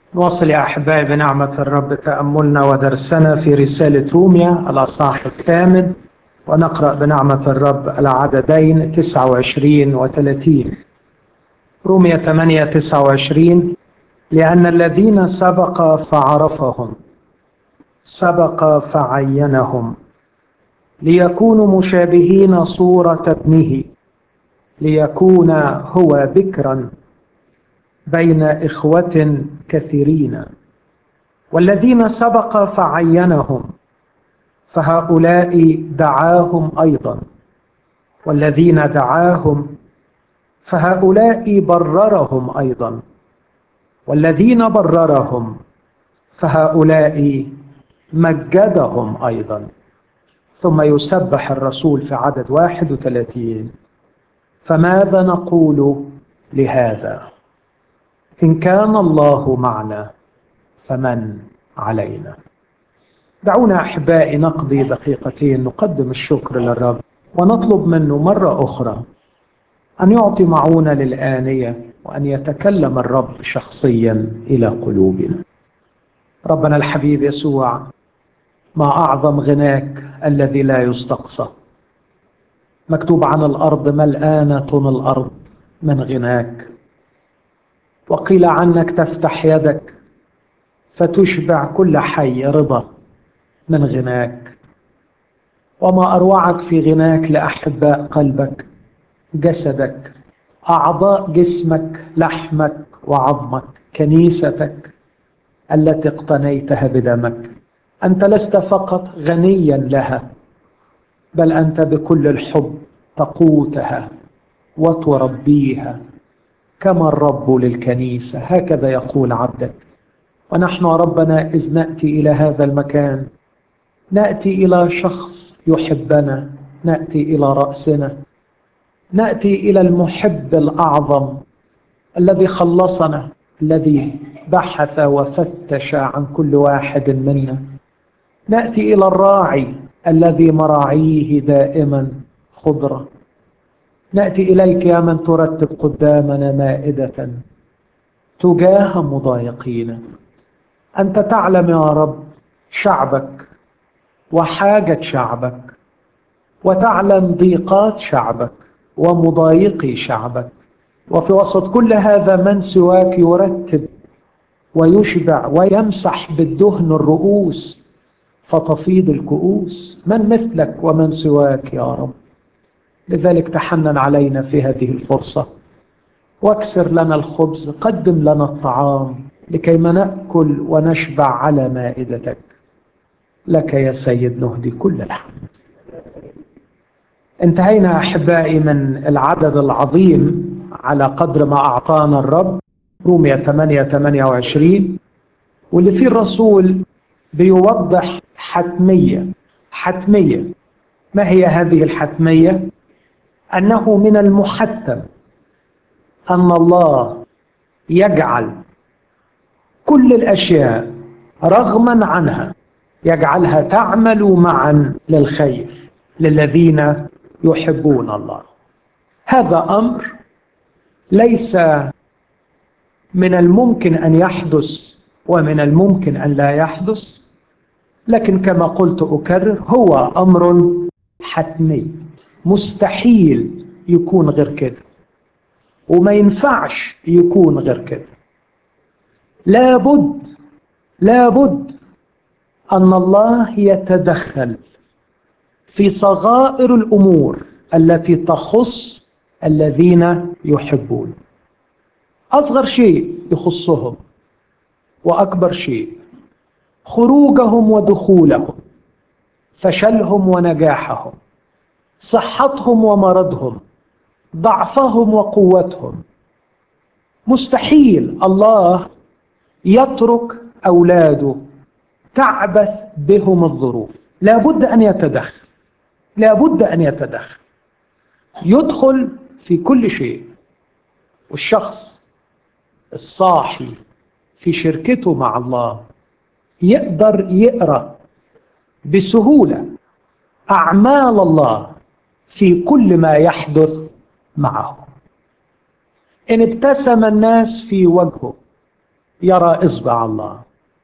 نواصل يا أحبائي بنعمة الرب تأملنا ودرسنا في رسالة روميا الأصحاح 8، ونقرأ بنعمة الرب العددين 29 و30. روميا 8 29: لأن الذين سبق فعرفهم سبق فعينهم ليكونوا مشابهين صورة ابنه، ليكون هو بكرا بين إخوة كثيرين. والذين سبق فعينهم فهؤلاء دعاهم أيضا، والذين دعاهم فهؤلاء بررهم أيضا، والذين بررهم فهؤلاء مجدهم أيضا. ثم يسبح الرسول في عدد 31: فماذا نقول لهذا؟ إن كان الله معنا فمن علينا؟ دعونا أحبائي نقضي دقيقتين نقدم الشكر للرب ونطلب منه مرة أخرى أن يعطي معونة للآنية، وأن يتكلم الرب شخصيا إلى قلوبنا. ربنا الحبيب يسوع، ما أعظم غناك الذي لا يستقصى. مكتوب عن الأرض ملآنة الأرض من غناك، وقيل عنك تفتح يدك فتشبع كل حي رضا من غناك. وما أروعك في غناك لأحباء قلبك، جسدك، أعضاء جسمك، لحمك وعظمك، كنيستك التي اقتنيتها بدمك. أنت لست فقط غنيا لها، بل أنت بكل الحب تقوتها وتربيها كما الرب للكنيسة. هكذا يقول عبدك. ونحن ربنا إذ نأتي إلى هذا المكان، نأتي إلى شخص يحبنا، نأتي إلى رأسنا، نأتي إلى المحب الأعظم الذي خلصنا، الذي بحث وفتش عن كل واحد منا. نأتي إلى الراعي الذي مراعيه دائما خضرة. نأتي إليك يا من ترتب قدامنا مائدة تجاه مضايقين. أنت تعلم يا رب شعبك وحاجة شعبك، وتعلم ضيقات شعبك ومضايقي شعبك، وفي وسط كل هذا من سواك يرتب ويشبع ويمسح بالدهن الرؤوس فتفيض الكؤوس. من مثلك ومن سواك يا رب؟ لذلك تحنن علينا في هذه الفرصة، واكسر لنا الخبز، قدم لنا الطعام لكي ما نأكل ونشبع على مائدتك. لك يا سيد نهدي كل الحمد. انتهينا أحبائي من العدد العظيم على قدر ما أعطانا الرب، رومية 8:28، واللي فيه الرسول بيوضح حتمية. ما هي هذه الحتمية؟ أنه من المحتم أن الله يجعل كل الأشياء رغما عنها يجعلها تعمل معا للخير للذين يحبون الله. هذا أمر ليس من الممكن أن يحدث ومن الممكن أن لا يحدث، لكن كما قلت أكرر، هو أمر حتمي، مستحيل يكون غير كده، وما ينفعش يكون غير كده. لابد أن الله يتدخل في صغائر الأمور التي تخص الذين يحبون. أصغر شيء يخصهم وأكبر شيء، خروجهم ودخولهم، فشلهم ونجاحهم، صحتهم ومرضهم، ضعفهم وقوتهم. مستحيل الله يترك أولاده تعبث بهم الظروف. لابد أن يتدخل، يدخل في كل شيء. والشخص الصاحي في شركته مع الله يقدر يقرأ بسهولة أعمال الله في كل ما يحدث معه. إن ابتسم الناس في وجهه يرى إصبع الله،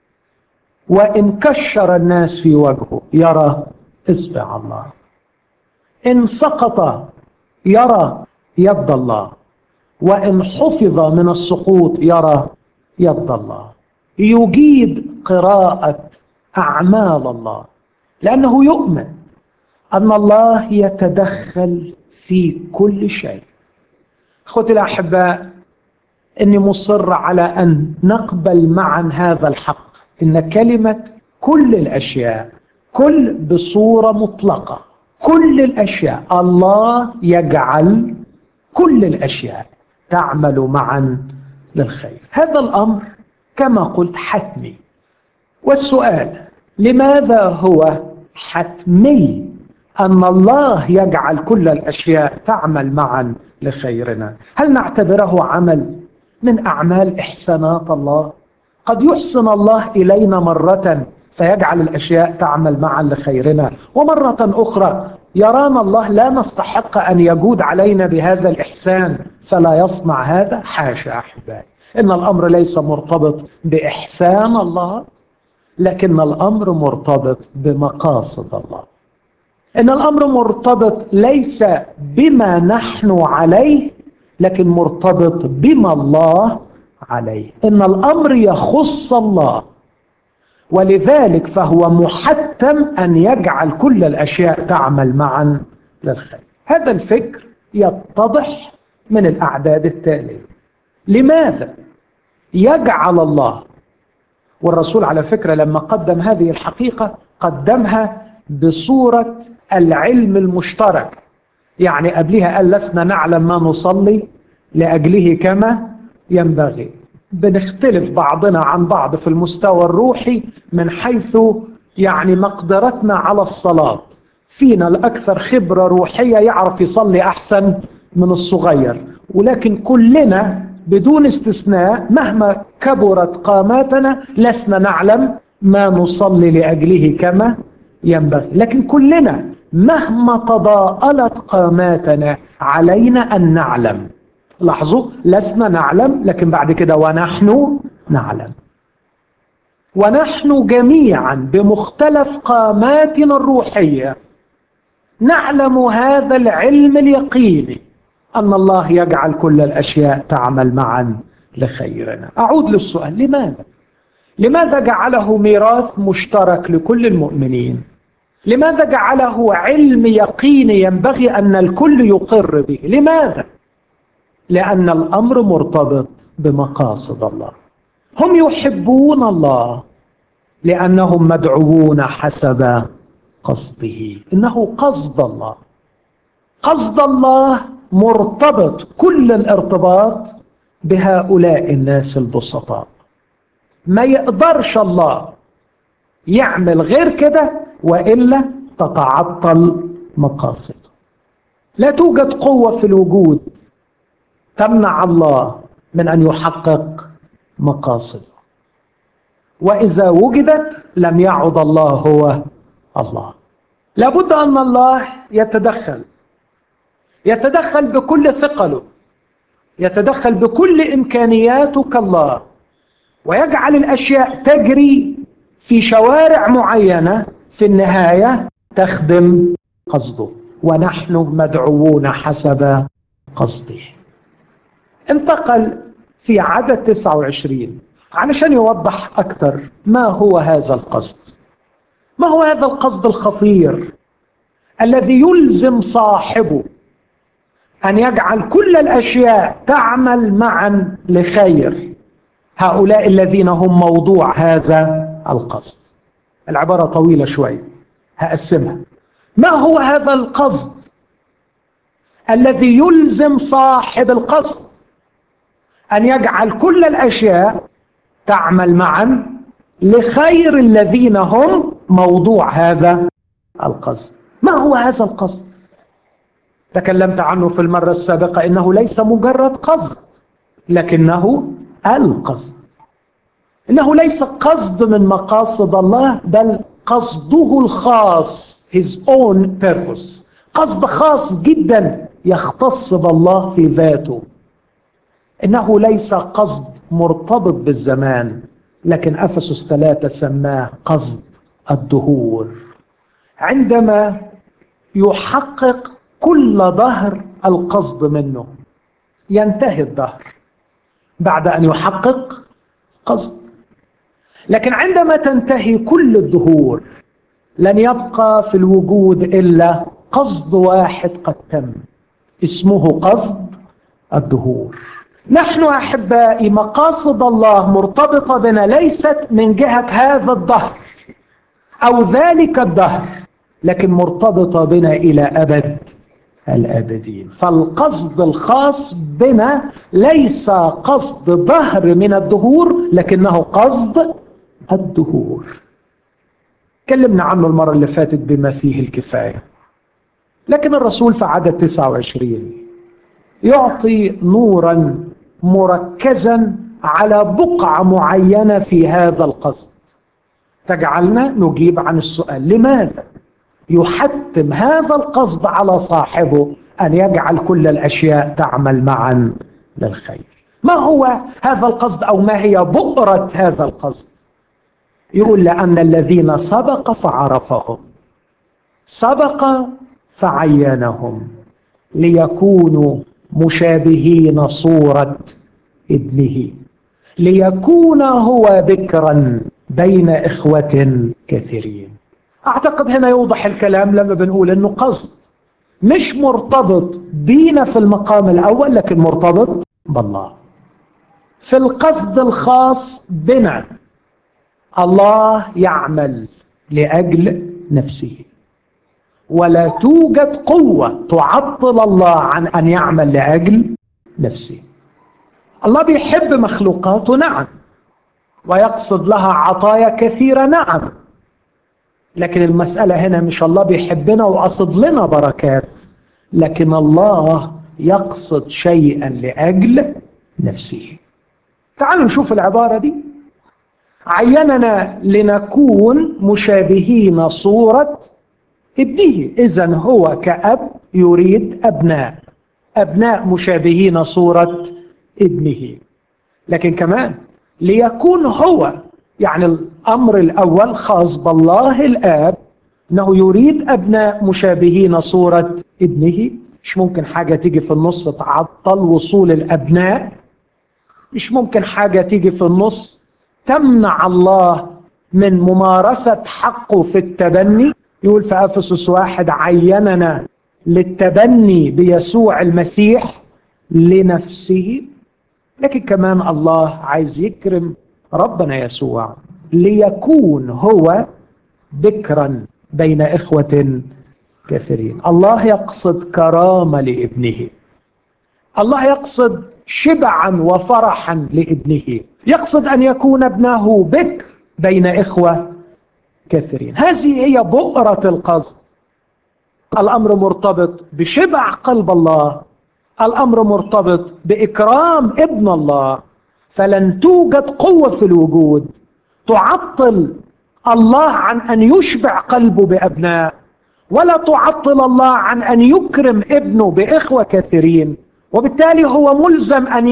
وإن كشر الناس في وجهه يرى إصبع الله، إن سقط يرى يد الله، وإن حفظ من السقوط يرى يد الله. يجيد قراءة أعمال الله لأنه يؤمن أن الله يتدخل في كل شيء. أخوتي الأحباء، إني مصر على أن نقبل معا هذا الحق، إن كلمة كل الأشياء، كل بصورة مطلقة، كل الأشياء الله يجعل كل الأشياء تعمل معا للخير. هذا الأمر كما قلت حتمي. والسؤال: لماذا هو حتمي أن الله يجعل كل الأشياء تعمل معا لخيرنا؟ هل نعتبره عمل من أعمال إحسانات الله؟ قد يحسن الله إلينا مرة فيجعل الأشياء تعمل معا لخيرنا، ومرة أخرى يرانا الله لا نستحق أن يجود علينا بهذا الإحسان فلا يصنع هذا. حاشا أحبائي، إن الأمر ليس مرتبط بإحسان الله، لكن الأمر مرتبط بمقاصد الله. إن الأمر مرتبط ليس بما نحن عليه، لكن مرتبط بما الله عليه. إن الأمر يخص الله، ولذلك فهو محتم أن يجعل كل الأشياء تعمل معا للخير. هذا الفكر يتضح من الأعداد التالية. لماذا يجعل الله، والرسول على فكرة لما قدم هذه الحقيقة قدمها بصورة العلم المشترك، يعني قبلها قال: لسنا نعلم ما نصلي لأجله كما ينبغي. بنختلف بعضنا عن بعض في المستوى الروحي من حيث يعني مقدرتنا على الصلاة. فينا الأكثر خبرة روحية يعرف يصلي أحسن من الصغير، ولكن كلنا بدون استثناء مهما كبرت قاماتنا لسنا نعلم ما نصلي لأجله كما ينبغي. لكن كلنا مهما تضاءلت قاماتنا علينا أن نعلم. لاحظوا، لسنا نعلم، لكن بعد كده ونحن نعلم. ونحن جميعا بمختلف قاماتنا الروحية نعلم هذا العلم اليقيني أن الله يجعل كل الأشياء تعمل معا لخيرنا. أعود للسؤال: لماذا جعله ميراث مشترك لكل المؤمنين؟ لماذا جعله علم يقيني ينبغي أن الكل يقر به؟ لماذا؟ لأن الأمر مرتبط بمقاصد الله. هم يحبون الله لأنهم مدعوون حسب قصده. إنه قصد الله. قصد الله مرتبط كل الارتباط بهؤلاء الناس البسطاء. ما يقدرش الله يعمل غير كده وإلا تتعطل مقاصده. لا توجد قوة في الوجود تمنع الله من أن يحقق مقاصده، وإذا وجدت لم يعد الله هو الله. لابد أن الله يتدخل بكل ثقله، يتدخل بكل إمكانياته كالله، ويجعل الأشياء تجري في شوارع معينة في النهاية تخدم قصده. ونحن مدعوون حسب قصده. انتقل في عدد 29 علشان يوضح أكثر ما هو هذا القصد. ما هو هذا القصد الخطير الذي يلزم صاحبه أن يجعل كل الأشياء تعمل معا لخير هؤلاء الذين هم موضوع هذا القصد؟ العبارة طويلة شوية، هقسمها. ما هو هذا القصد الذي يلزم صاحب القصد أن يجعل كل الأشياء تعمل معا لخير الذين هم موضوع هذا القصد؟ ما هو هذا القصد؟ تكلمت عنه في المرة السابقة، إنه ليس مجرد قصد، لكنه القصد. إنه ليس قصد من مقاصد الله، بل قصده الخاص، his own purpose، قصد خاص جدا يختص بالله في ذاته. إنه ليس قصد مرتبط بالزمان، لكن أفسس 3 سماه قصد الدهور. عندما يحقق كل دهر القصد منه ينتهي الدهر بعد أن يحقق قصد، لكن عندما تنتهي كل الدهور لن يبقى في الوجود إلا قصد واحد قد تم، اسمه قصد الدهور. نحن أحبائي مقاصد الله مرتبطة بنا ليست من جهة هذا الدهر أو ذلك الدهر، لكن مرتبطة بنا إلى أبد الآبدين. فالقصد الخاص بنا ليس قصد دهر من الدهور، لكنه قصد الدهور. تكلمنا عنه المرة اللي فاتت بما فيه الكفاية، لكن الرسول في عدد 29 يعطي نورا مركزا على بقعة معينة في هذا القصد تجعلنا نجيب عن السؤال: لماذا يحتم هذا القصد على صاحبه أن يجعل كل الأشياء تعمل معا للخير؟ ما هو هذا القصد أو ما هي بؤرة هذا القصد؟ يقول: لأن الذين سبق فعرفهم سبق فعينهم ليكونوا مشابهين صورة ابنه، ليكون هو بكرا بين إخوة كثيرين. أعتقد هنا يوضح الكلام لما بنقول أنه قصد مش مرتبط بينا في المقام الأول، لكن مرتبط بالله. في القصد الخاص بنا الله يعمل لأجل نفسه، ولا توجد قوة تعطل الله عن أن يعمل لأجل نفسه. الله بيحب مخلوقاته، نعم، ويقصد لها عطايا كثيرة، نعم، لكن المسألة هنا مش الله بيحبنا وقصد لنا بركات، لكن الله يقصد شيئا لأجل نفسه. تعالوا نشوف العبارة دي: عيننا لنكون مشابهين صورة ابنه. إذن هو كأب يريد أبناء مشابهين صورة ابنه، لكن كمان ليكون هو، يعني الأمر الأول خاص بالله الآب، أنه يريد أبناء مشابهين صورة ابنه. مش ممكن حاجة تيجي في النص تعطل وصول الأبناء، مش ممكن حاجة تيجي في النص تمنع الله من ممارسة حقه في التبني. يقول في أفسس 1: عيننا للتبني بيسوع المسيح لنفسه. لكن كمان الله عايز يكرم ربنا يسوع ليكون هو بكرا بين إخوة كثيرين. الله يقصد كرامة لابنه، الله يقصد شبعا وفرحا لابنه، يقصد أن يكون ابنه بكر بين إخوة كثيرين. هذه هي بؤرة القصد. الأمر مرتبط بشبع قلب الله، الأمر مرتبط بإكرام ابن الله، فلن توجد قوة في الوجود تعطل الله عن أن يشبع قلبه بأبناء، ولا تعطل الله عن أن يكرم ابنه بإخوة كثيرين. وبالتالي هو ملزم أن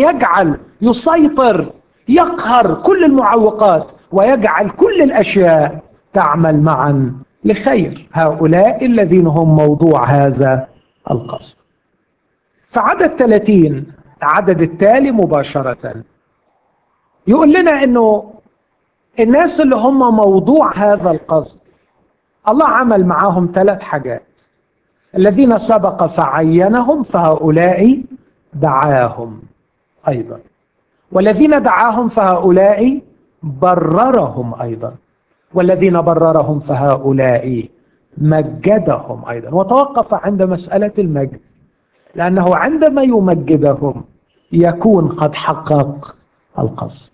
يسيطر، يقهر كل المعوقات، ويجعل كل الأشياء تعمل معا لخير هؤلاء الذين هم موضوع هذا القصد. فعدد 30 العدد التالي مباشرة يقول لنا أنه الناس اللي هم موضوع هذا القصد الله عمل معاهم 3 حاجات: الذين سبق فعينهم فهؤلاء دعاهم أيضا، والذين دعاهم فهؤلاء بررهم أيضا، والذين بررهم فهؤلاء مجدهم أيضا. وتوقف عند مسألة المجد، لأنه عندما يمجدهم يكون قد حقق القصد.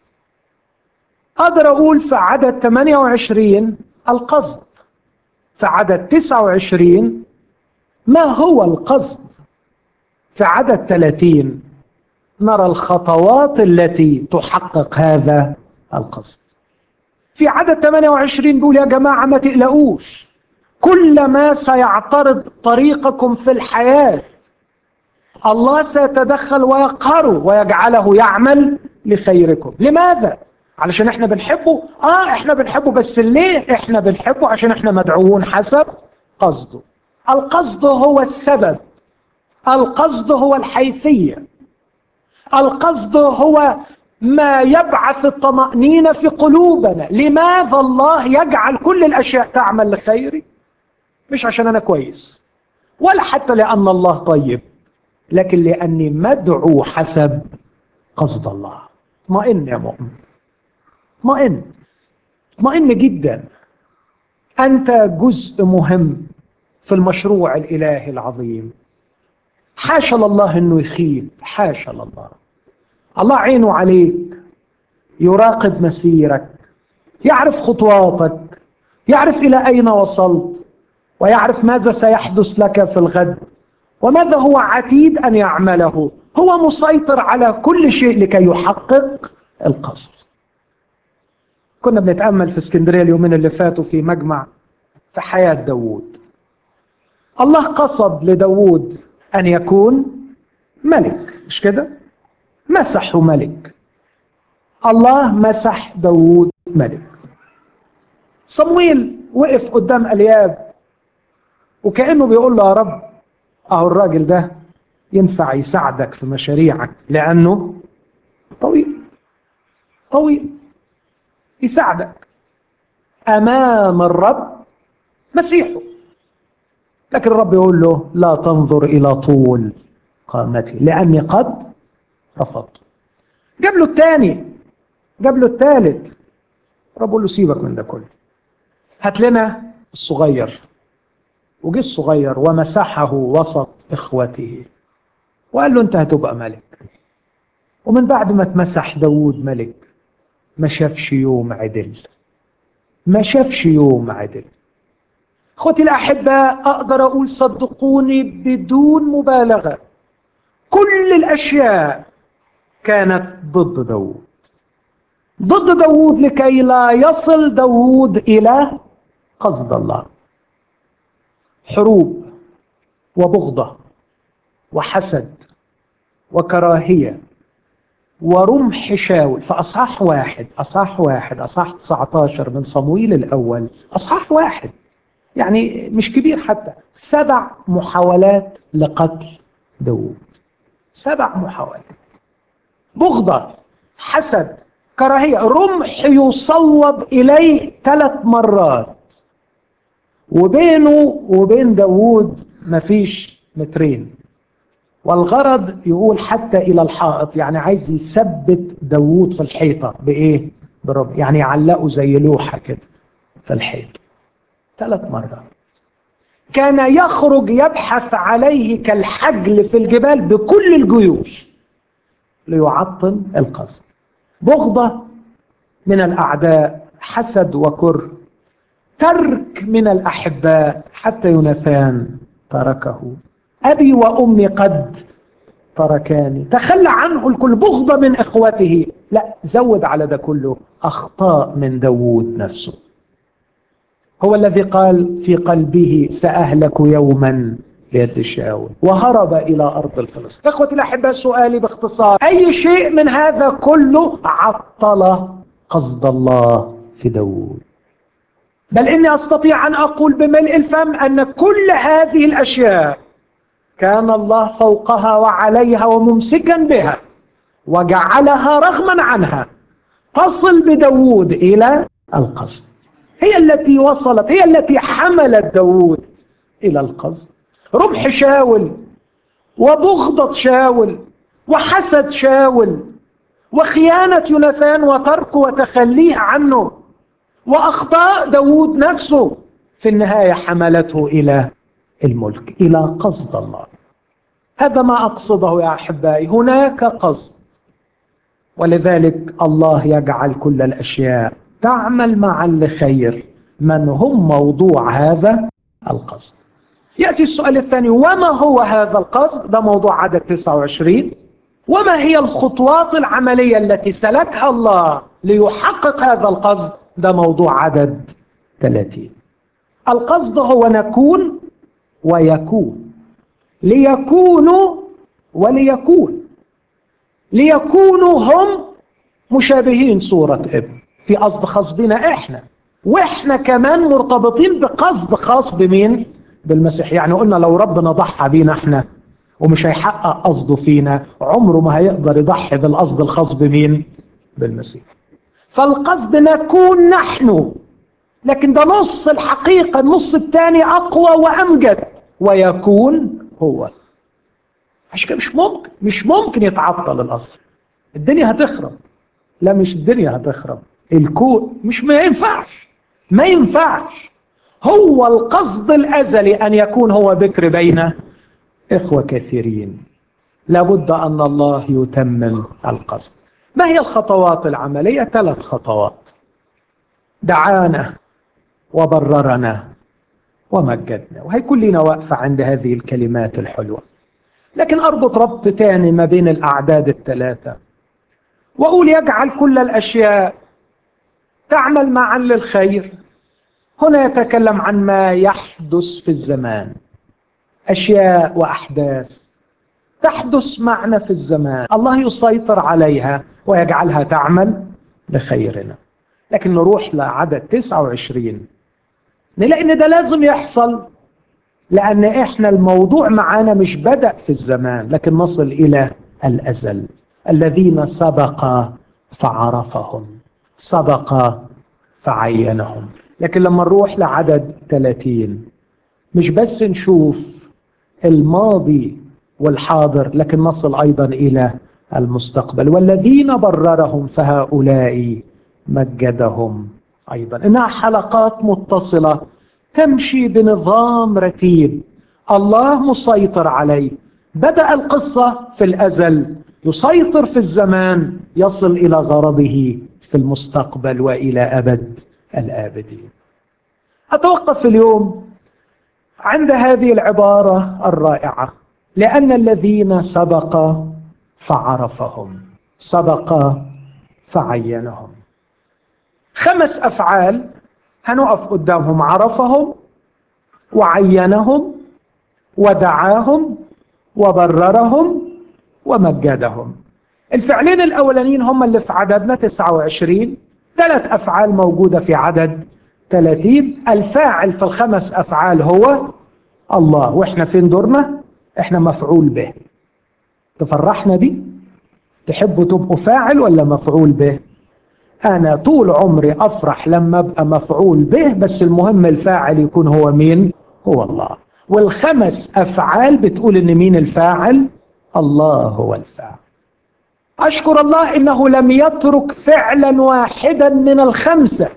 أقدر أقول في عدد 28 القصد، في عدد 29 ما هو القصد، في عدد 30 نرى الخطوات التي تحقق هذا القصد. في عدد 28 بيقول: يا جماعة ما تقلقوش، كل ما سيعترض طريقكم في الحياة الله سيتدخل ويقهره ويجعله يعمل لخيركم. لماذا؟ علشان احنا بنحبه؟ احنا بنحبه، بس ليه احنا بنحبه؟ عشان احنا مدعوون حسب قصده. القصد هو السبب، القصد هو الحيثية، القصد هو ما يبعث الطمأنينة في قلوبنا. لماذا الله يجعل كل الأشياء تعمل لخيري؟ مش عشان أنا كويس، ولا حتى لأن الله طيب، لكن لأني مدعو حسب قصد الله. اطمئن يا مؤمن، اطمئن، اطمئن جدا. أنت جزء مهم في المشروع الإلهي العظيم. حاشا لله أنه يخيب، حاشا لله. الله عينه عليك، يراقب مسيرك، يعرف خطواتك، يعرف إلى أين وصلت، ويعرف ماذا سيحدث لك في الغد، وماذا هو عتيد أن يعمله. هو مسيطر على كل شيء لكي يحقق القصد. كنا بنتأمل في اسكندرية اليومين اللي فاتوا في مجمع في حياة داوود. الله قصد لداوود أن يكون ملك، مش كده؟ مسحه ملك. الله مسح داوود ملك. صمويل وقف قدام الياب وكأنه بيقول له يا رب، اهو الراجل ده ينفع يساعدك في مشاريعك لأنه طويل، طويل، يساعدك أمام الرب مسيحه. لكن الرب يقول له لا تنظر إلى طول قامتي لأني قد رفضت. جاب له الثاني، جاب له الثالث. الرب يقول له سيبك من ده كله، هات لنا الصغير. وجه الصغير ومسحه وسط إخوته وقال له أنت هتبقى ملك. ومن بعد ما اتمسح داوود ملك ما شافش يوم عدل، ما شافش يوم عدل. اخوتي الأحباء، أقدر أقول صدقوني بدون مبالغة، كل الأشياء كانت ضد داوود، ضد داوود لكي لا يصل داوود إلى قصد الله. حروب وبغضة وحسد وكراهية ورمح شاول. فأصحاح واحد، أصحاح 19 من صمويل الأول، أصحاح واحد يعني مش كبير حتى، 7 محاولات لقتل داوود. 7 محاولات. بغضة، حسد، كراهية، رمح يصوب إليه 3 مرات، وبينه وبين داوود مفيش مترين. والغرض يقول حتى إلى الحائط، يعني عايز يثبت داوود في الحيطة بإيه؟ برب، يعني يعلقه زي لوحة كده في الحيطة. 3 مرات. كان يخرج يبحث عليه كالحجل في الجبال بكل الجيوش ليعطل القصد. بغضة من الأعداء، حسد وكره، ترك من الأحباء، حتى يوناثان تركه. أبي وأمي قد تركاني، تخلى عنه الكل. بغضة من إخوته، لا زود على ده كله أخطاء من داوود نفسه. هو الذي قال في قلبه سأهلك يوما ليد شاول، وهرب إلى أرض الفلسطين. إخوتي الأحباء، سؤالي باختصار، أي شيء من هذا كله عطل قصد الله في داوود؟ بل إني أستطيع أن أقول بملء الفم أن كل هذه الأشياء كان الله فوقها وعليها وممسكا بها، وجعلها رغما عنها تصل بداوود إلى القصد. هي التي وصلت، هي التي حملت داوود إلى القصد. رمح شاول وبغضة شاول وحسد شاول وخيانة يوناثان وتركه وتخليه عنه وأخطاء داوود نفسه في النهاية حملته إلى الملك، إلى قصد الله. هذا ما أقصده يا أحبائي، هناك قصد، ولذلك الله يجعل كل الأشياء تعمل معا لخير من هم موضوع هذا القصد. يأتي السؤال الثاني، وما هو هذا القصد؟ ده موضوع عدد 29. وما هي الخطوات العملية التي سلكها الله ليحقق هذا القصد؟ ده موضوع عدد 30. القصد هو نكون ويكون، ليكونوا وليكون، ليكونوا هم مشابهين صورة ابن، في قصد خاص بنا احنا، واحنا كمان مرتبطين بقصد خاص بمين؟ بالمسيح. يعني قلنا لو ربنا ضحى بينا احنا ومش هيحقق قصده فينا، عمره ما هيقدر يضحي بالقصد الخاص بمين؟ بالمسيح. فالقصد نكون نحن، لكن ده نص الحقيقة، النص الثاني أقوى وأمجد، ويكون هو. عشان كده مش ممكن يتعطل الأصل. الدنيا هتخرب، لا مش الدنيا هتخرب، الكون مش، ما ينفعش. هو القصد الأزلي أن يكون هو بكر بين إخوة كثيرين. لابد أن الله يتمم القصد. ما هي الخطوات العملية؟ 3 خطوات: دعانا وبررنا ومجدنا. وهيكون لنا وقفة عند هذه الكلمات الحلوة، لكن أربط ربط تاني ما بين الأعداد ال3 وأقول يجعل كل الأشياء تعمل معا للخير. هنا يتكلم عن ما يحدث في الزمان، أشياء وأحداث تحدث معنا في الزمان، الله يسيطر عليها ويجعلها تعمل لخيرنا. لكن نروح لعدد 29 نلاقي ان ده لازم يحصل، لأن إحنا الموضوع معانا مش بدأ في الزمان، لكن نصل إلى الأزل. الذين سبق فعرفهم، سبق فعينهم. لكن لما نروح لعدد 30 مش بس نشوف الماضي والحاضر، لكن نصل أيضا إلى المستقبل. والذين بررهم فهؤلاء مجدهم أيضا. إنها حلقات متصلة تمشي بنظام رتيب، الله مسيطر عليه. بدأ القصة في الأزل، يسيطر في الزمان، يصل إلى غرضه في المستقبل وإلى أبد الآبدين. أتوقف اليوم عند هذه العبارة الرائعة: لأن الذين سبق فعرفهم، سبق فعينهم. 5 أفعال هنقف قدامهم: عرفهم وعينهم ودعاهم وبررهم ومجدهم. الفعلين الأولانيين هم اللي في عددنا 29، 3 أفعال موجودة في عدد 30. الفاعل في ال5 أفعال هو الله، وإحنا فين دورنا؟ إحنا مفعول به. تفرحنا دي؟ تحبوا تبقوا فاعل ولا مفعول به؟ أنا طول عمري أفرح لما أبقى مفعول به، بس المهم الفاعل يكون هو مين؟ هو الله. وال5 أفعال بتقول إن مين الفاعل؟ الله هو الفاعل. أشكر الله إنه لم يترك فعلا واحدا من ال5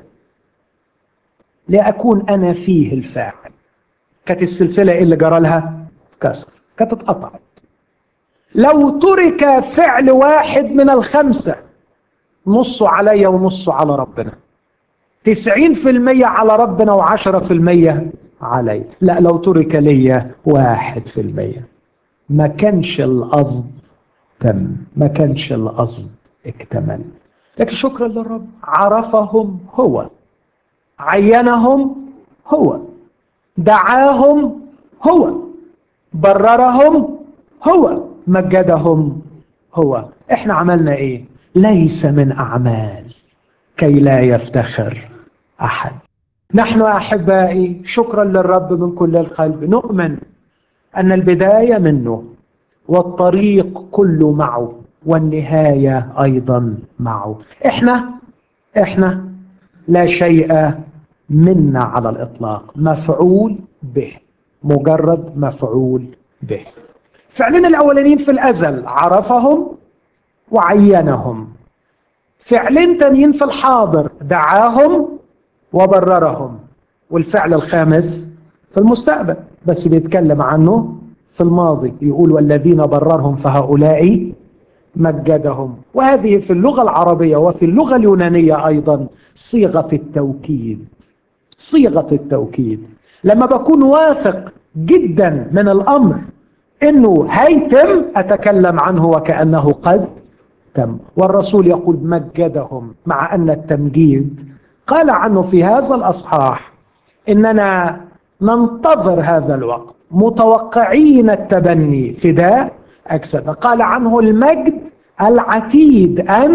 لأكون أنا فيه الفاعل. كانت السلسلة اللي جرى لها كسر، كانت اتقطعت. لو ترك فعل واحد من ال5 نصه عليا ونصه على ربنا، 90% على ربنا و10% علي. لا، لو ترك ليا 1%. ما كانش القصد تم، ما كانش القصد اكتمل. لكن شكرا للرب، عرفهم هو، عينهم هو، دعاهم هو، بررهم هو، مجدهم هو. احنا عملنا ايه؟ ليس من اعمال كي لا يفتخر احد. نحن احبائي شكرا للرب من كل القلب نؤمن ان البداية منه والطريق كله معه والنهاية ايضا معه. احنا لا شيء منا على الاطلاق، مفعول به، مجرد مفعول به. فعلين الاولانيين في الازل: عرفهم وعينهم. فعلين تانيين في الحاضر: دعاهم وبررهم. والفعل الخامس في المستقبل، بس بيتكلم عنه في الماضي، يقول والذين بررهم فهؤلاء مجدهم. وهذه في اللغة العربية وفي اللغة اليونانية أيضا صيغة التوكيد، صيغة التوكيد. لما بكون واثق جدا من الأمر إنه هيتم أتكلم عنه وكأنه قد تم. والرسول يقول مجدهم، مع أن التمجيد قال عنه في هذا الأصحاح إننا ننتظر هذا الوقت متوقعين التبني فداء أجسادنا. قال عنه المجد العتيد أن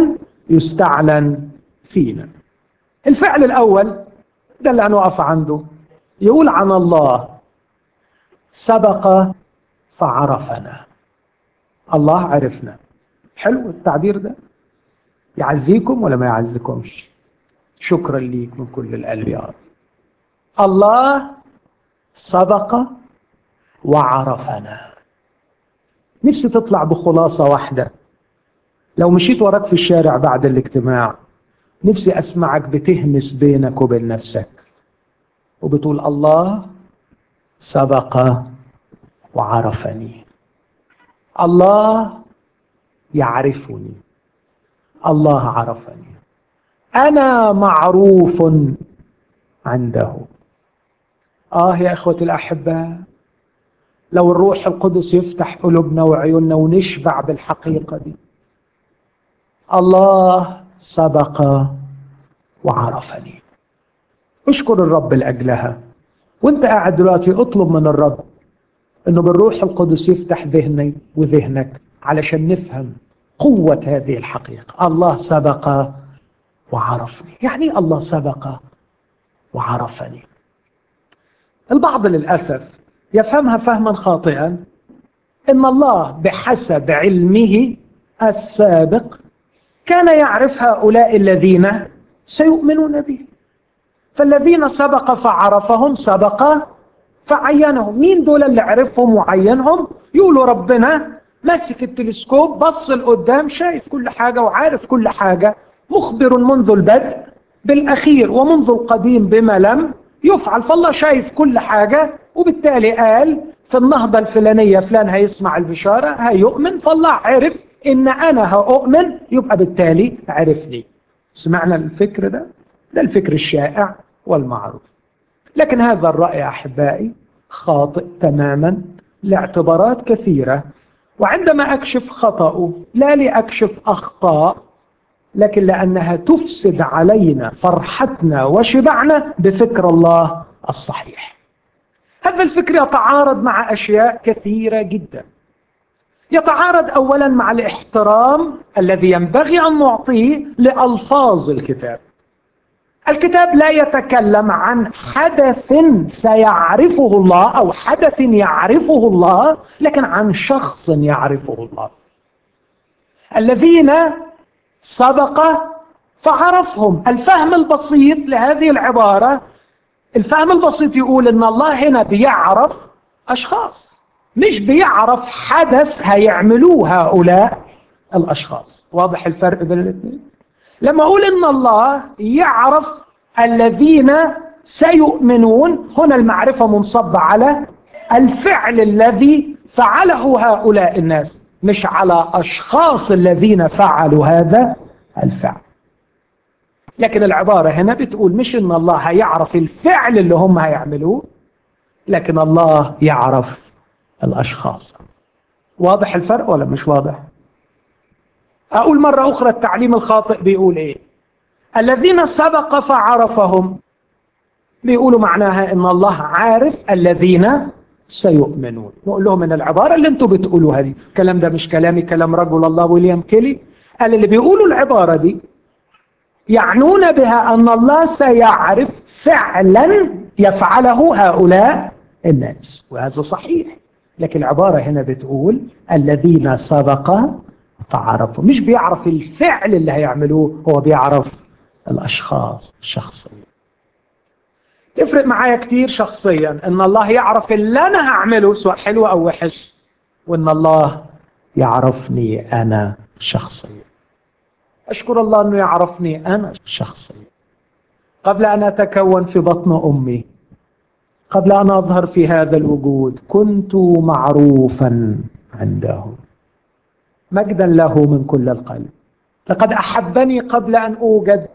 يستعلن فينا. الفعل الأول ده اللي هنقف عنده، يقول عن الله سبق فعرفنا. الله عرفنا. حلو التعبير ده، يعزيكم ولا ما يعزكمش؟ شكرا ليك من كل القلب يا رب. الله سبق وعرفنا. نفسي تطلع بخلاصة واحدة. لو مشيت وراك في الشارع بعد الاجتماع، نفسي أسمعك بتهمس بينك وبين نفسك وبتقول الله سبق وعرفني. الله يعرفني. الله عرفني. أنا معروف عنده. يا إخوتي الأحباء، لو الروح القدس يفتح قلوبنا وعيوننا ونشبع بالحقيقة دي. الله سبق وعرفني. اشكر الرب لأجلها. وانت قاعد دلوقتي اطلب من الرب انه بالروح القدس يفتح ذهني وذهنك علشان نفهم قوة هذه الحقيقة. الله سبق وعرفني. يعني الله سبق وعرفني. البعض للأسف يفهمها فهما خاطئا، ان الله بحسب علمه السابق كان يعرف هؤلاء الذين سيؤمنون به. فالذين سبق فعرفهم سبق فعينهم. مين دول اللي عرفهم وعينهم؟ يقولوا ربنا ماسك التلسكوب، بص لقدام، شايف كل حاجة وعارف كل حاجة، مخبر منذ البدء بالأخير ومنذ القديم بما لم يفعل. فالله شايف كل حاجة، وبالتالي قال في النهضة الفلانية فلان هيسمع البشارة هيؤمن، فالله عرف إن أنا هؤمن، يبقى بالتالي عرفني. سمعنا الفكر ده؟ ده الفكر الشائع والمعروف. لكن هذا الرأي أحبائي خاطئ تماما لاعتبارات كثيرة. وعندما أكشف خطأه لا لأكشف أخطاء، لكن لأنها تفسد علينا فرحتنا وشبعنا بفكر الله الصحيح. هذا الفكر يتعارض مع أشياء كثيرة جدا. يتعارض أولا مع الاحترام الذي ينبغي أن نعطيه لألفاظ الكتاب. الكتاب لا يتكلم عن حدث سيعرفه الله أو حدث يعرفه الله، لكن عن شخص يعرفه الله. الذين سبق فعرفهم. الفهم البسيط لهذه العبارة، الفهم البسيط يقول إن الله هنا بيعرف أشخاص، مش بيعرف حدث هيعملوه هؤلاء الأشخاص. واضح الفرق بين الاثنين؟ لما أقول إن الله يعرف الذين سيؤمنون، هنا المعرفة منصبة على الفعل الذي فعله هؤلاء الناس، مش على أشخاص الذين فعلوا هذا الفعل. لكن العبارة هنا بتقول مش إن الله هيعرف الفعل اللي هم هيعملوه، لكن الله يعرف الأشخاص. واضح الفرق ولا مش واضح؟ أقول مرة أخرى التعليم الخاطئ بيقول إيه؟ الذين سبق فعرفهم بيقولوا معناها إن الله عارف الذين سيؤمنون. نقول لهم إن العبارة اللي أنتوا بتقولوها دي، الكلام ده مش كلامي، كلام رجل الله ويليام كيلي. قال اللي بيقولوا العبارة دي يعنون بها أن الله سيعرف فعلا يفعله هؤلاء الناس، وهذا صحيح. لكن العبارة هنا بتقول الذين سبق فعرفوا. مش بيعرف الفعل اللي هيعملوه، هو بيعرف الأشخاص الشخصية. تفرق معايا كتير شخصيا ان الله يعرف اللي انا هعمله سواء حلو او وحش، وان الله يعرفني انا شخصيا. اشكر الله انه يعرفني انا شخصيا. قبل ان اتكون في بطن امي، قبل ان اظهر في هذا الوجود، كنت معروفا عنده. مجدا له من كل القلب. لقد احبني قبل ان اوجد،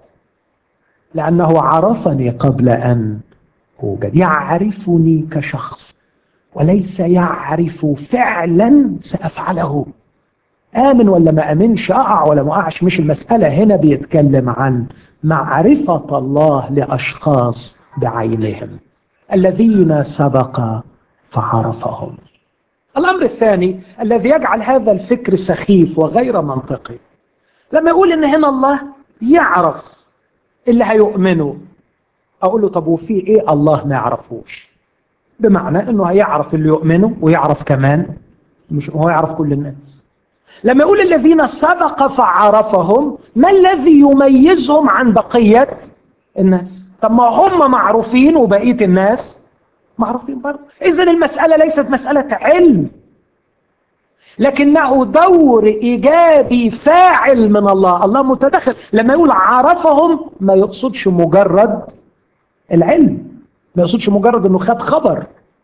لانه عرفني قبل ان أوجد. يعرفني كشخص وليس يعرف فعلا سأفعله. آمن ولا ما آمنش، أقع ولا ما أقعش، مش المسألة. هنا بيتكلم عن معرفة الله لأشخاص بعينهم الذين سبق فعرفهم. الأمر الثاني الذي يجعل هذا الفكر سخيف وغير منطقي، لما يقول ان هنا الله يعرف اللي هيؤمنوا، اقول له طب وفي ايه الله ما يعرفوش؟ بمعنى انه هيعرف اللي يؤمنوا ويعرف كمان مش هو يعرف كل الناس. لما يقول الذين سبق فعرفهم، ما الذي يميزهم عن بقية الناس؟ طب ما هم معروفين وبقية الناس معروفين برضه. إذن المسألة ليست مسألة علم، لكنه دور إيجابي فاعل من الله. الله متدخل. لما يقول عرفهم ما يقصدش مجرد العلم، ما يقصدش مجرد انه خد خبر.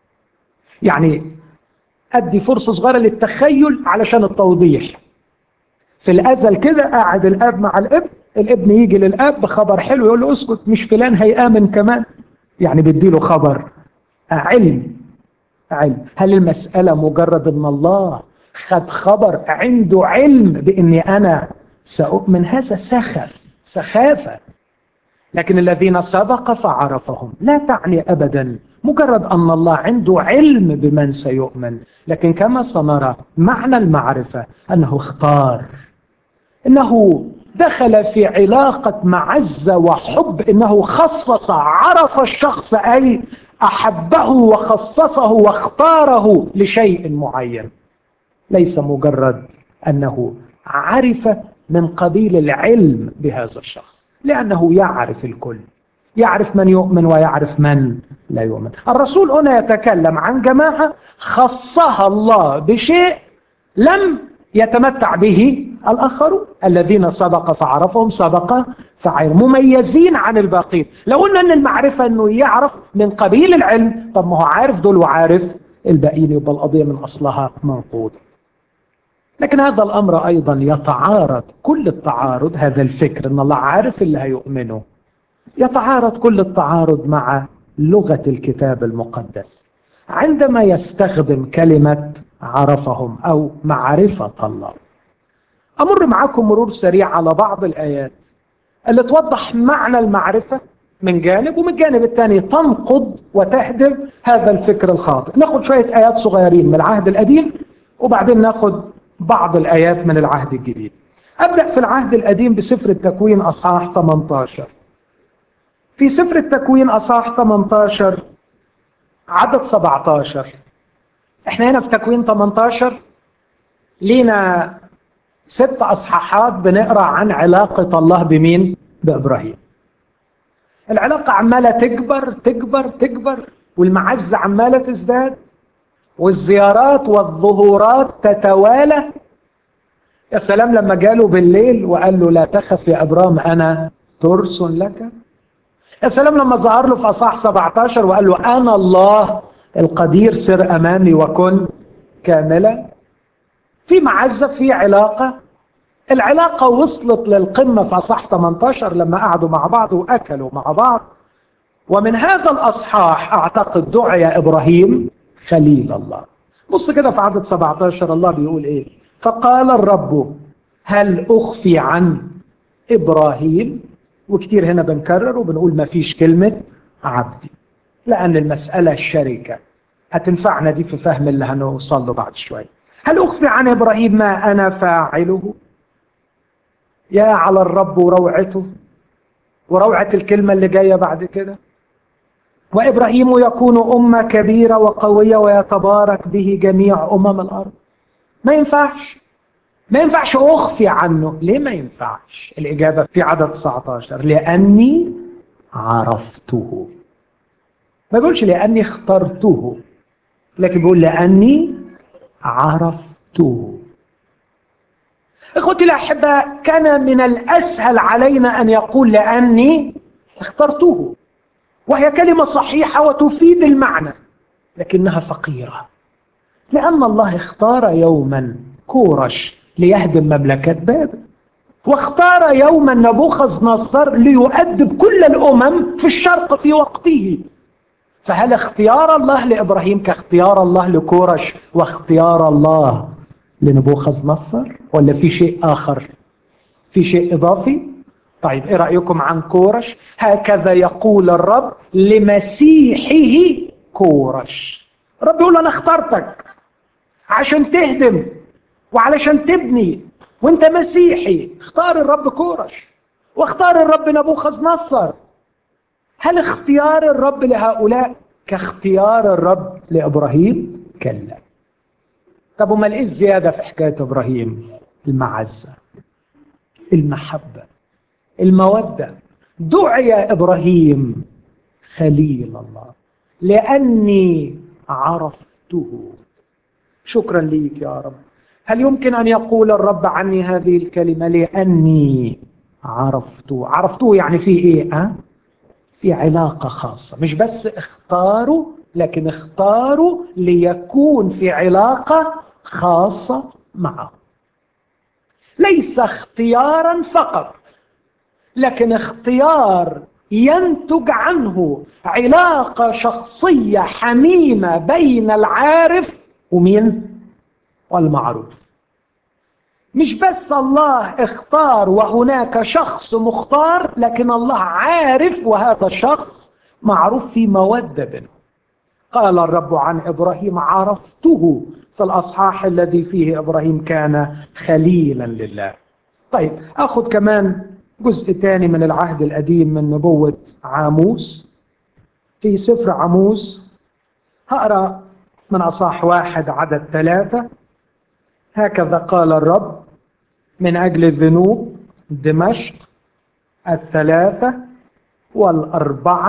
يعني ادي فرصة صغيرة للتخيل علشان التوضيح. في الازل كده قاعد الاب مع الابن، الابن يجي للاب بخبر حلو يقول له اسكت مش فلان هيآمن كمان، يعني بيديله خبر علم. هل المسألة مجرد ان الله خد خبر عنده علم باني انا سأؤمن؟ هذا سخافة. لكن الذين سبق فعرفهم لا تعني ابدا مجرد ان الله عنده علم بمن سيؤمن، لكن كما سنرى معنى المعرفة انه اختار، انه دخل في علاقة معزة وحب، انه خصص، عرف الشخص اي احبه وخصصه واختاره لشيء معين. ليس مجرد انه عرف من قبيل العلم بهذا الشخص، لانه يعرف الكل، يعرف من يؤمن ويعرف من لا يؤمن. الرسول هنا يتكلم عن جماعة خصها الله بشيء لم يتمتع به الآخرون. الذين سبق فعرفهم سبق فعرف، مميزين عن الباقين. لو قلنا ان المعرفة انه يعرف من قبيل العلم، طب ما هو عارف دول وعارف الباقيين، يبقى القضية من اصلها منقوضة. لكن هذا الامر ايضا يتعارض، كل التعارض، هذا الفكر ان الله عارف اللي هيؤمنه يتعارض كل التعارض مع لغة الكتاب المقدس عندما يستخدم كلمة عرفهم أو معرفة الله. أمر معكم مرور سريع على بعض الآيات اللي توضح معنى المعرفة من جانب، ومن الجانب الثاني تنقض وتهدم هذا الفكر الخاطئ. ناخد شوية آيات صغيرين من العهد القديم وبعدين ناخد بعض الآيات من العهد الجديد. أبدأ في العهد القديم بسفر التكوين أصحاح 18. في سفر التكوين أصحاح 18 عدد 17. احنا هنا في تكوين 18 لينا 6 أصحاحات بنقرأ عن علاقة الله بمين؟ بإبراهيم. العلاقة عمالة تكبر تكبر تكبر، والمعزة عمالة تزداد، والزيارات والظهورات تتوالى. يا سلام لما جاله بالليل وقال له لا تخف يا إبرام أنا ترس لك. يا سلام لما ظهر له في أصحاح 17 وقال له أنا الله القدير سر أمامي وكن كاملا. في معزة، في علاقة. العلاقة وصلت للقمة في أصحاح 18 لما قعدوا مع بعض وأكلوا مع بعض. ومن هذا الأصحاح أعتقد دعي إبراهيم خليل الله. بص كده في عدد 17 الله بيقول إيه؟ فقال الرب هل أخفي عن إبراهيم؟ وكتير هنا بنكرر وبنقول ما فيش كلمة عبدي، لأن المسألة الشركة هتنفعنا دي في فهم اللي هنوصل له بعد شوية. هل أخفي عن إبراهيم ما أنا فاعله؟ يا على الرب وروعته، وروعة الكلمة اللي جاية بعد كده. وإبراهيم يكون أمة كبيرة وقوية ويتبارك به جميع أمم الأرض. ما ينفعش أخفي عنه. ليه ما ينفعش؟ الإجابة في عدد 19 لأني عرفته. ما بيقولش لأني اخترته، لكن بيقول لأني عرفته. إخوتي الأحباء، كان من الأسهل علينا أن يقول لأني اخترته، وهي كلمة صحيحة وتفيد المعنى، لكنها فقيرة. لأن الله اختار يوما كورش ليهدم مملكة بابل، واختار يوما نبوخذ نصر ليؤدب كل الأمم في الشرق في وقته. فهل اختيار الله لإبراهيم كاختيار الله لكورش واختيار الله لنبوخذ نصر، ولا في شيء آخر، في شيء إضافي؟ طيب إيه رأيكم عن كورش؟ هكذا يقول الرب لمسيحه كورش. الرب يقول أنا اخترتك عشان تهدم وعلشان تبني وانت مسيحي اختار الرب كورش واختار الرب نبوخذ نصر. هل اختيار الرب لهؤلاء كاختيار الرب لإبراهيم؟ كلا. طب وما ايه الزيادة في حكاية إبراهيم؟ المعزة، المحبة، المودة. دعي إبراهيم خليل الله لأني عرفته. شكرا ليك يا رب. هل يمكن أن يقول الرب عني هذه الكلمة لأني عرفته؟ عرفته يعني في إيه؟ في علاقة خاصة، مش بس اختاروا، لكن اختاروا ليكون في علاقة خاصة معه. ليس اختيارا فقط، لكن اختيار ينتج عنه علاقة شخصية حميمة بين العارف ومين؟ والمعروف. مش بس الله اختار وهناك شخص مختار، لكن الله عارف وهذا الشخص معروف في مودة بينه. قال الرب عن إبراهيم عرفته في الأصحاح الذي فيه إبراهيم كان خليلا لله. طيب أخذ كمان جزء تاني من العهد القديم من نبوة عاموس. في سفر عاموس هقرأ من أصحاح 1 عدد 3. هكذا قال الرب: من أجل ذنوب دمشق 3 و4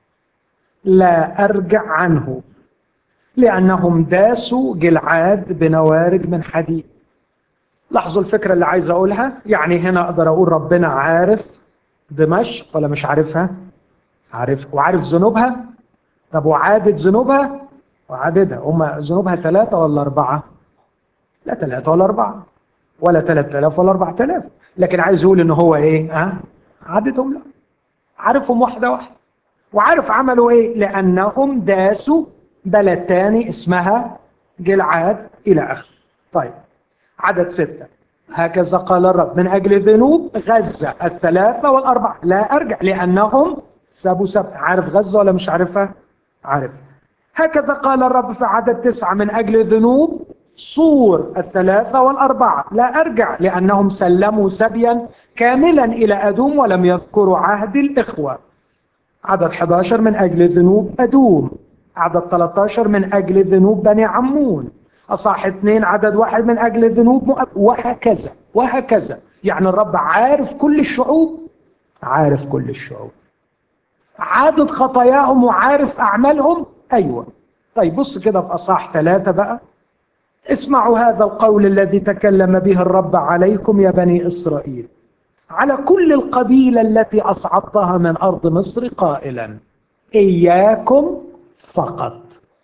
لا أرجع عنه، لأنهم داسوا جلعاد بنوارج من حديد. لاحظوا الفكرة اللي عايز أقولها. يعني هنا أقدر أقول ربنا عارف دمشق ولا مش عارفها؟ عارف، وعارف ذنوبها. طب وعادت ذنوبها؟ وعادتها. هم ذنوبها 3 ولا 4؟ لا 3 ولا 4 ولا 3000 ولا 4000. لكن عايز يقول إن هو إيه؟ عادتهم. لا، عارفهم واحدة واحدة، وعارف عملوا إيه. لأنهم داسوا بلد تاني اسمها جلعاد إلى آخر. طيب عدد 6. هكذا قال الرب: من أجل ذنوب غزة 3 و4 لا أرجع، لأنهم سابوا سبت. عارف غزة ولا مش عارفها؟ عارف. هكذا قال الرب في عدد 9: من أجل ذنوب صور 3 و4 لا أرجع، لأنهم سلموا سبيا كاملا إلى أدوم ولم يذكروا عهد الإخوة. عدد 11: من أجل ذنوب أدوم. عدد 13: من أجل ذنوب بني عمون. أصحاح 2 عدد 1: من أجل ذنوب مؤب. وهكذا وهكذا. يعني الرب عارف كل الشعوب، عارف كل الشعوب، عادت خطاياهم وعارف أعمالهم. أيوة. طيب بص كده في أصحاح 3 بقى: اسمعوا هذا القول الذي تكلم به الرب عليكم يا بني إسرائيل، على كل القبيلة التي أصعدتها من أرض مصر، قائلا: إياكم فقط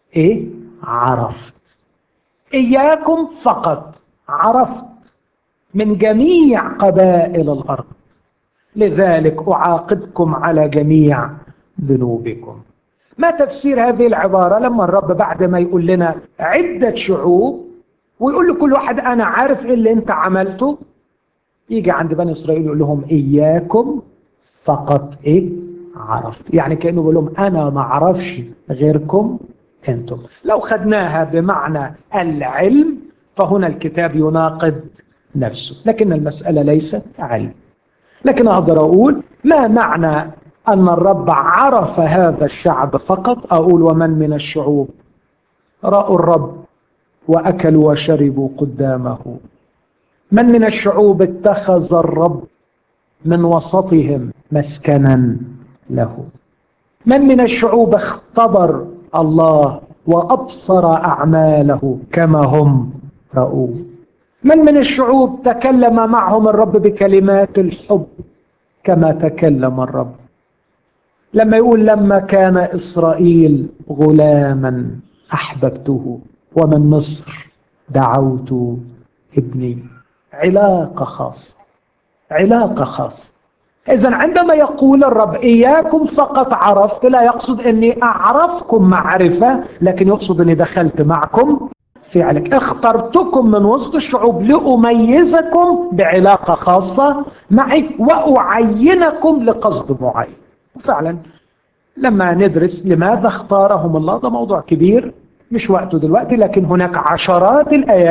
عرفت. إياكم فقط عرفت من جميع قبائل الأرض، لذلك أعاقبكم على جميع ذنوبكم. ما تفسير هذه العبارة لما الرب بعد ما يقول لنا عدة شعوب ويقول لكل واحد أنا عارف إيه اللي أنت عملته، يجي عند بني إسرائيل يقول لهم إياكم فقط عرفت؟ يعني كأنه بيقول لهم أنا ما أعرفش غيركم أنتم. لو خدناها بمعنى العلم فهنا الكتاب يناقض نفسه، لكن المسألة ليست علم. لكن أقدر أقول ما معنى أن الرب عرف هذا الشعب فقط؟ أقول: ومن من الشعوب رأوا الرب وأكلوا وشربوا قدامه. من من الشعوب اتخذ الرب من وسطهم مسكنا له. من من الشعوب اختبر الله وأبصر أعماله كما هم رأوه. من الشعوب تكلم معهم الرب بكلمات الحب كما تكلم الرب. لما يقول: لما كان إسرائيل غلاما أحببته، ومن مصر دعوت ابني. علاقة خاصة، علاقة خاصة. إذن عندما يقول الرب إياكم فقط عرفت، لا يقصد أني أعرفكم معرفة، لكن يقصد أني دخلت معكم في علاقة. اخترتكم من وسط الشعوب لأميزكم بعلاقة خاصة معي وأعينكم لقصد معين. وفعلا لما ندرس لماذا اختارهم الله، ده موضوع كبير مش وقته دلوقتي، لكن هناك عشرات الآيات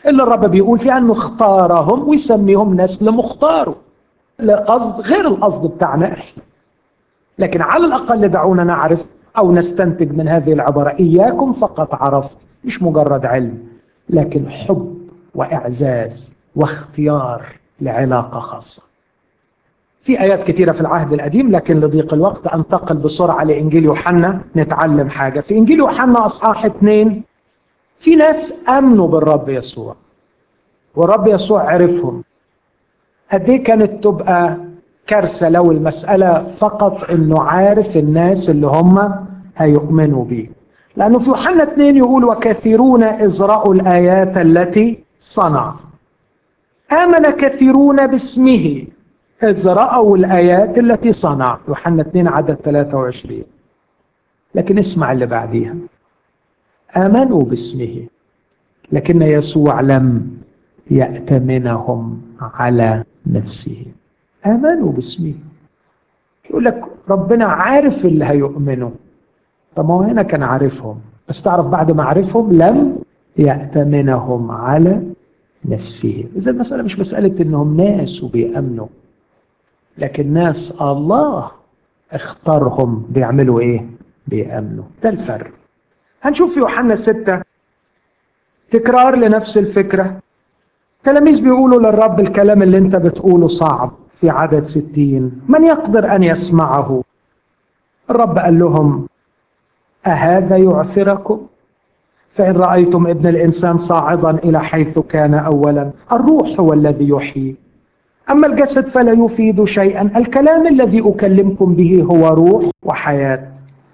اللي الرب بيقول فيها أنه اختارهم ويسميهم نسل مختاره لقصد غير القصد بتاعنا إحنا. لكن على الأقل دعونا نعرف أو نستنتج من هذه العبارة: إياكم فقط عرفت، مش مجرد علم لكن حب وإعزاز واختيار لعلاقة خاصة. في آيات كثيرة في العهد القديم، لكن لضيق الوقت أنتقل بسرعة لإنجيل يوحنا نتعلم حاجة. في إنجيل يوحنا أصحاح 2 في ناس آمنوا بالرب يسوع والرب يسوع عرفهم. قد ايه كانت تبقى كارثة لو المسألة فقط انه عارف الناس اللي هم هيؤمنوا بيه. لأنه في يوحنا 2 يقول: وكثيرون إذ رأوا الآيات التي صنع آمن كثيرون باسمه إذ رأوا الآيات التي صنع. يوحنا 2 عدد 23. لكن اسمع اللي بعديها: آمنوا باسمه لكن يسوع لم يأتمنهم على نفسه. آمنوا باسمه. يقول لك ربنا عارف اللي هيؤمنوا. طب ما هو هنا كان عارفهم، بس تعرف بعد ما عارفهم لم يأتمنهم على نفسه. إذا المسألة مش مسألة إنهم ناس وبيأمنوا، لكن ناس الله اختارهم بيعملوا إيه؟ بيأمنوا. ده الفرق. هنشوف في يوحنا 6 تكرار لنفس الفكرة. تلاميذ بيقولوا للرب: الكلام اللي انت بتقوله صعب. في عدد 60: من يقدر أن يسمعه؟ الرب قال لهم: أهذا يعثركم؟ فإن رأيتم ابن الإنسان صاعدا إلى حيث كان أولا. الروح هو الذي يحيي، أما الجسد فلا يفيد شيئا. الكلام الذي أكلمكم به هو روح وحياة،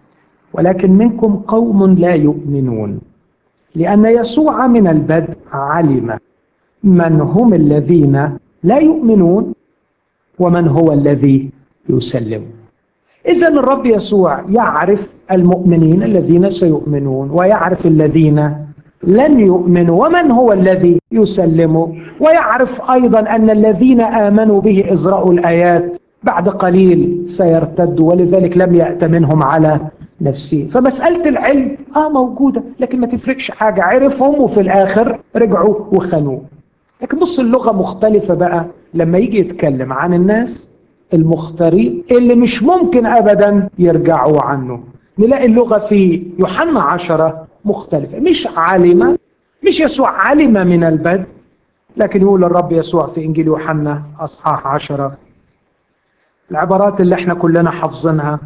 ولكن منكم قوم لا يؤمنون. لأن يسوع من البدء علم من هم الذين لا يؤمنون ومن هو الذي يسلم. إذن الرب يسوع يعرف المؤمنين الذين سيؤمنون، ويعرف الذين لن يؤمنوا ومن هو الذي يسلمه، ويعرف أيضا أن الذين آمنوا به إذ رأوا الآيات بعد قليل سيرتدوا، ولذلك لم يأتمنهم على نفسه. فمسألة العلم موجودة، لكن ما تفرقش حاجة. عرفهم وفي الآخر رجعوا وخانوه. لكن بص اللغة مختلفة بقى لما يجي يتكلم عن الناس المختارين اللي مش ممكن أبدا يرجعوا عنه. نلاقي اللغة في يوحنا 10 مختلفة. مش علم، مش يسوع علم من البدء، لكن يقول الرب يسوع في إنجيل يوحنا أصحاح 10 العبارات اللي احنا كلنا حافظينها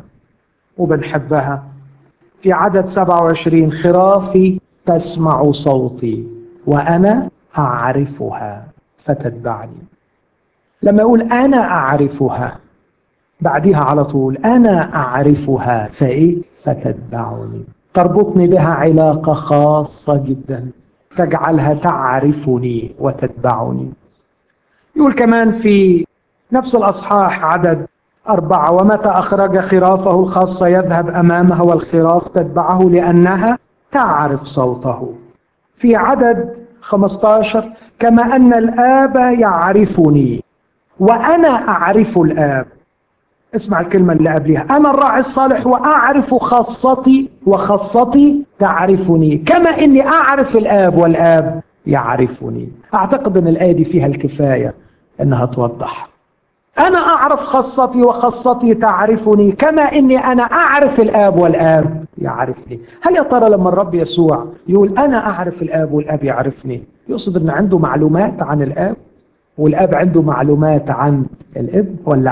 وبنحبها. في عدد 27: خرافي تسمع صوتي وأنا أعرفها فتتبعني. لما يقول أنا أعرفها بعدها على طول أنا أعرفها فإيه؟ فتتبعني. تربطني بها علاقة خاصة جدا تجعلها تعرفني وتتبعني. يقول كمان في نفس الأصحاح عدد 4: ومتى أخرج خرافه الخاصة يذهب أمامها والخراف تتبعه لأنها تعرف صوته. في عدد 15: كما أن الآب يعرفني وأنا أعرف الآب. اسمع الكلمة اللي قبلها: أنا الراعي الصالح وأعرف خاصتي وخاصتي تعرفني، كما إني أعرف الآب والآب يعرفني. أعتقد أن الآية دي فيها الكفاية أنها توضح. أنا أعرف خاصتي وخاصتي تعرفني، كما إني أنا أعرف الآب والآب يعرفني. هل يا ترى لما الرب يسوع يقول أنا أعرف الآب والآب يعرفني، يقصد أن عنده معلومات عن الآب والآب عنده معلومات عن الابن، ولا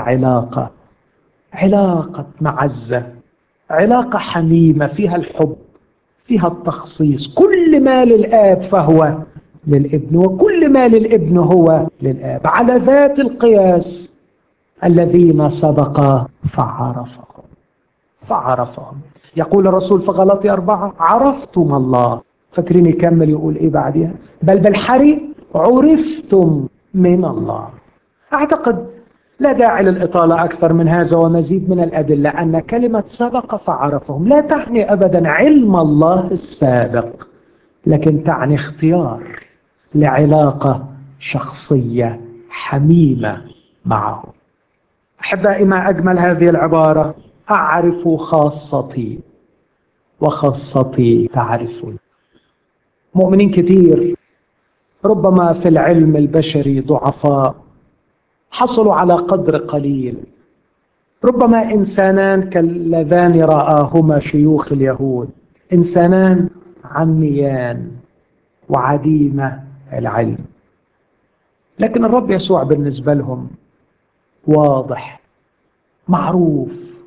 علاقة معزة، علاقة حميمة فيها الحب، فيها التخصيص؟ كل ما للآب فهو للابن، وكل ما للابن هو للآب، على ذات القياس الذين سبق فعرفهم. يقول الرسول في غلاطي 4: عرفتم الله. فاكرين يكمل يقول ايه بعدها؟ بل بالحري عرفتم من الله. أعتقد لا داعي للإطالة أكثر من هذا ومزيد من الأدلة أن كلمة سبق فعرفهم لا تعني أبدا علم الله السابق، لكن تعني اختيار لعلاقة شخصية حميمة معه. أحبائي، ما أجمل هذه العبارة: أعرف خاصتي وخاصتي تعرفني. مؤمنين كتير ربما في العلم البشري ضعفاء حصلوا على قدر قليل، ربما إنسانان كاللذان رآهما شيوخ اليهود، إنسانان عميان وعديمة العلم، لكن الرب يسوع بالنسبة لهم واضح معروف،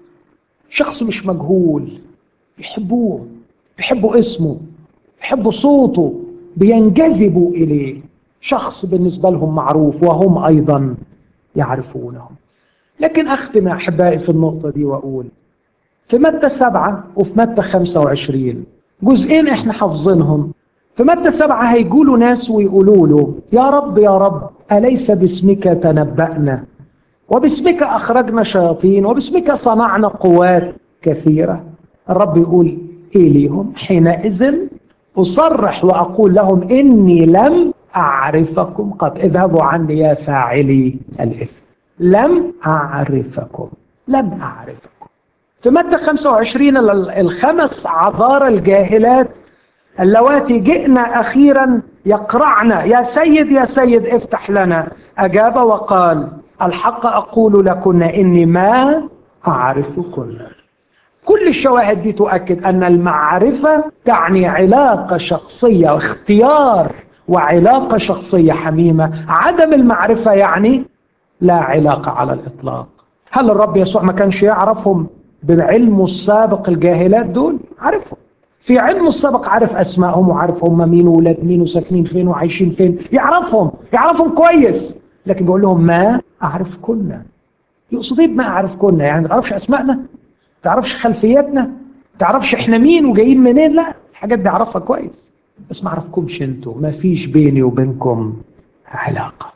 شخص مش مجهول، يحبوه، يحبوا اسمه، يحبوا صوته، بينجذبوا إليه، شخص بالنسبة لهم معروف وهم أيضا يعرفونه. لكن أختم أحبائي في النقطة دي وأقول في متى 7 وفي متى 25 جزئين احنا حافظينهم. في متى 7 هيقولوا ناس ويقولوا له يا رب يا رب أليس باسمك تنبأنا وباسمك أخرجنا شياطين وباسمك صنعنا قوات كثيرة؟ الرب يقول إيه ليهم؟ حينئذ أصرح وأقول لهم إني لم أعرفكم قط، اذهبوا عني يا فاعلي الإثم. لم أعرفكم، لم أعرفكم. في متى 25 الخمس عذار الجاهلات اللواتي جئنا أخيرا يقرعنا يا سيد يا سيد افتح لنا، أجاب وقال الحق أقول لكن إني ما أعرفكن. كل الشواهد دي تؤكد أن المعرفة تعني علاقة شخصية واختيار وعلاقة شخصية حميمة. عدم المعرفة يعني لا علاقة على الإطلاق. هل الرب يسوع ما كانش يعرفهم بعلمه السابق؟ الجاهلات دول عرفهم في علمه السابق، عارف أسمائهم وعارف هم مين وولاد مين وساكنين فين وعايشين فين، يعرفهم كويس، لكن بيقول لهم ما أعرفكن. يقصد ايه ما أعرفكن؟ يعني ما تعرفش أسمائنا، ما تعرفش خلفياتنا، ما تعرفش احنا مين وجايين منين؟ لا، الحاجات دي أعرفها كويس، بس ما أعرفكمش انتوا، ما فيش بيني وبينكم علاقة.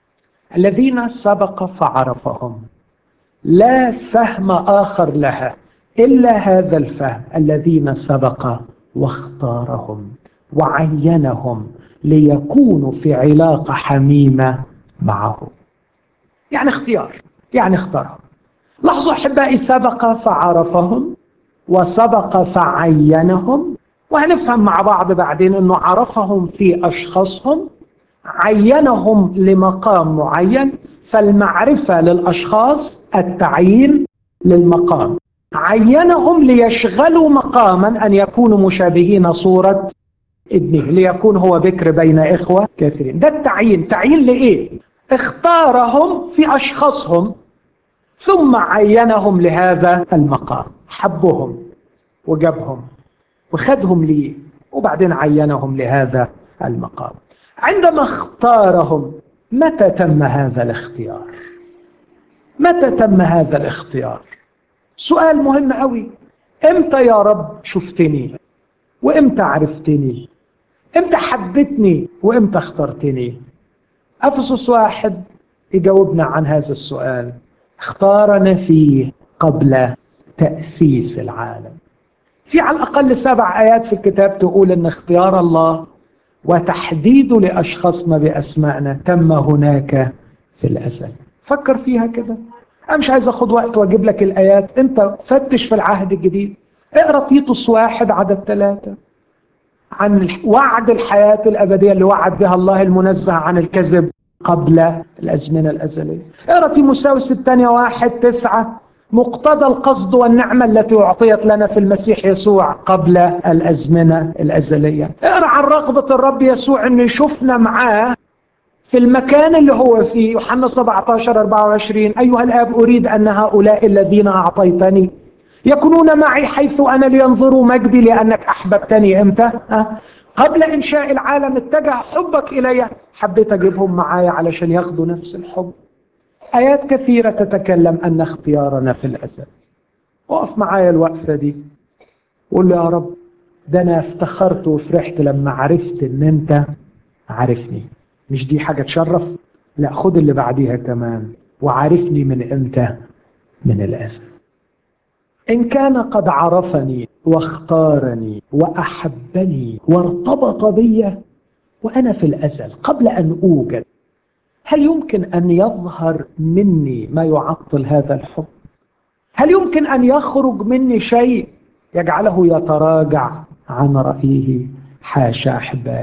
الذين سبق فعرفهم لا فهم آخر لها إلا هذا الفهم، الذين سبق واختارهم وعينهم ليكونوا في علاقة حميمة معه. يعني اختيار، يعني اختارهم. لاحظوا أحبائي، سبق فعرفهم وسبق فعينهم، وهنفهم مع بعض بعدين أنه عرفهم في أشخاصهم، عينهم لمقام معين. فالمعرفة للأشخاص، التعيين للمقام. عينهم ليشغلوا مقاما أن يكونوا مشابهين صورة ابنه ليكون هو بكر بين إخوة كثيرين. ده التعيين. تعيين لإيه؟ اختارهم في أشخاصهم ثم عينهم لهذا المقام، حبهم وجابهم وخدهم ليه وبعدين عينهم لهذا المقام. عندما اختارهم، متى تم هذا الاختيار؟ متى تم هذا الاختيار؟ سؤال مهم قوي. امتى يا رب شفتني وامتى عرفتني؟ امتى حبتني وامتى اخترتني؟ أفسس 1 يجاوبنا عن هذا السؤال. اختارنا فيه قبل تأسيس العالم. في على الأقل 7 آيات في الكتاب تقول ان اختيار الله وتحديده لأشخاصنا بأسمائنا تم هناك في الأزل. فكر فيها كده. أنا مش عايز أخذ وقت وأجيب لك الآيات، أنت فتش في العهد الجديد، اقرأ تيتوس 1 عدد 3 عن وعد الحياة الأبدية اللي وعد بها الله المنزه عن الكذب قبل الأزمنة الأزلية. اقرأ تيموثاوس الثانية 1:9 مقتضى القصد والنعمة التي أعطيت لنا في المسيح يسوع قبل الأزمنة الأزلية. اقرأ عن رغبة الرب يسوع أنه يشوفنا معاه في المكان اللي هو فيه، يوحنا 17:24 أيها الآب أريد أن هؤلاء الذين أعطيتني يكونون معي حيث أنا لينظروا مجدي لأنك أحببتني. إمتى؟ قبل إنشاء العالم اتجه حبك إلي، حبيت أجيبهم معايا علشان ياخدوا نفس الحب. آيات كثيرة تتكلم أن اختيارنا في الأزل. وقف معايا الوقفة دي وقول له يا رب ده أنا افتخرت وفرحت لما عرفت أن أنت عارفني. مش دي حاجة تشرف؟ لا، خد اللي بعديها كمان، وعارفني من إمتى؟ من الأزل. إن كان قد عرفني واختارني وأحبني وارتبط بي وأنا في الأزل قبل أن أوجد، هل يمكن أن يظهر مني ما يعطل هذا الحب؟ هل يمكن أن يخرج مني شيء يجعله يتراجع عن رأيه؟ حاشا أحبائي.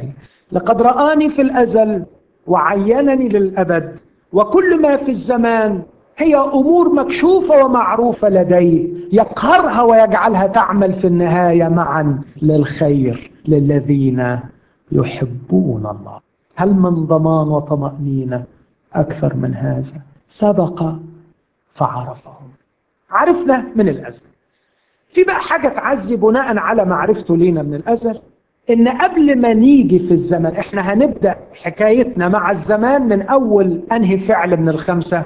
لقد رآني في الأزل وعينني للأبد، وكل ما في الزمان هي أمور مكشوفة ومعروفة لديه، يقهرها ويجعلها تعمل في النهاية معا للخير للذين يحبون الله. هل من ضمان وطمأنينة أكثر من هذا؟ سبق فعرفهم. عرفنا من الأزل. في بقى حاجة تعزي بناء على معرفته لينا من الأزل، إن قبل ما نيجي في الزمن، إحنا هنبدأ حكايتنا مع الزمان من أول أنهي فعل من الخمسة؟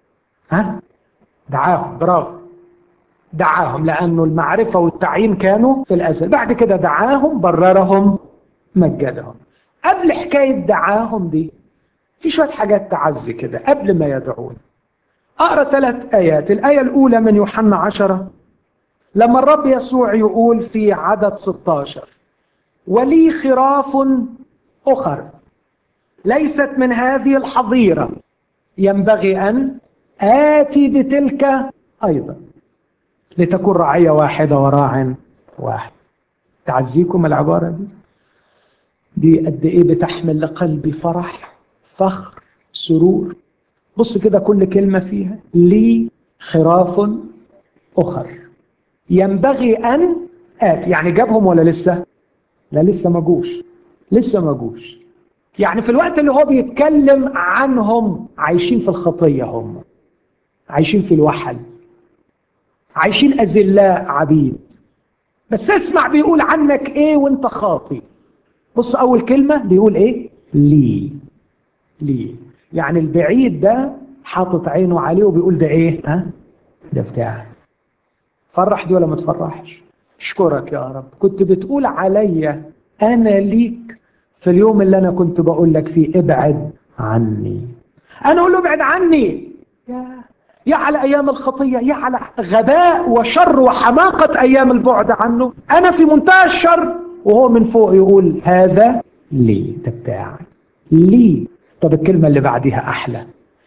دعاهم. برافو، دعاهم، لأنه المعرفة والتعيين كانوا في الأزل. بعد كده دعاهم، بررهم، مجدهم. قبل حكاية دعاهم دي في شوية حاجات تعزي كده قبل ما يدعون. أقرأ 3 آيات. الآية الأولى من يوحنا 10، لما الرب يسوع يقول في عدد 16: ولي خراف أخر ليست من هذه الحظيرة، ينبغي أن آتي بتلك أيضا لتكون رعية واحدة وراع واحد. تعزيكم العبارة دي قد إيه بتحمل لقلبي فرح، فخر، سرور. بص كده كل كلمة فيها: لي خراف أخر ينبغي أن آتي. يعني جابهم ولا لسه؟ لا، لسه ما جوش، لسه ما جوش. يعني في الوقت اللي هو بيتكلم عنهم عايشين في الخطية، هم عايشين في الوحل، عايشين أذلاء عبيد. بس اسمع بيقول عنك ايه وانت خاطي. بص اول كلمة بيقول ايه؟ لي. لي يعني البعيد ده حاطط عينه عليه وبيقول ده ايه؟ ده بتاعي. فرح دي ولا ما تفرحش؟ اشكرك يا رب، كنت بتقول عليا انا ليك في اليوم اللي انا كنت بقول لك فيه ابعد عني. انا اقول له ابعد عني، يا على ايام الخطية، يا على غباء وشر وحماقة ايام البعد عنه. انا في منتهى الشر وهو من فوق يقول هذا لي، ده بتاعي، لي. طب الكلمة اللي بعدها احلى: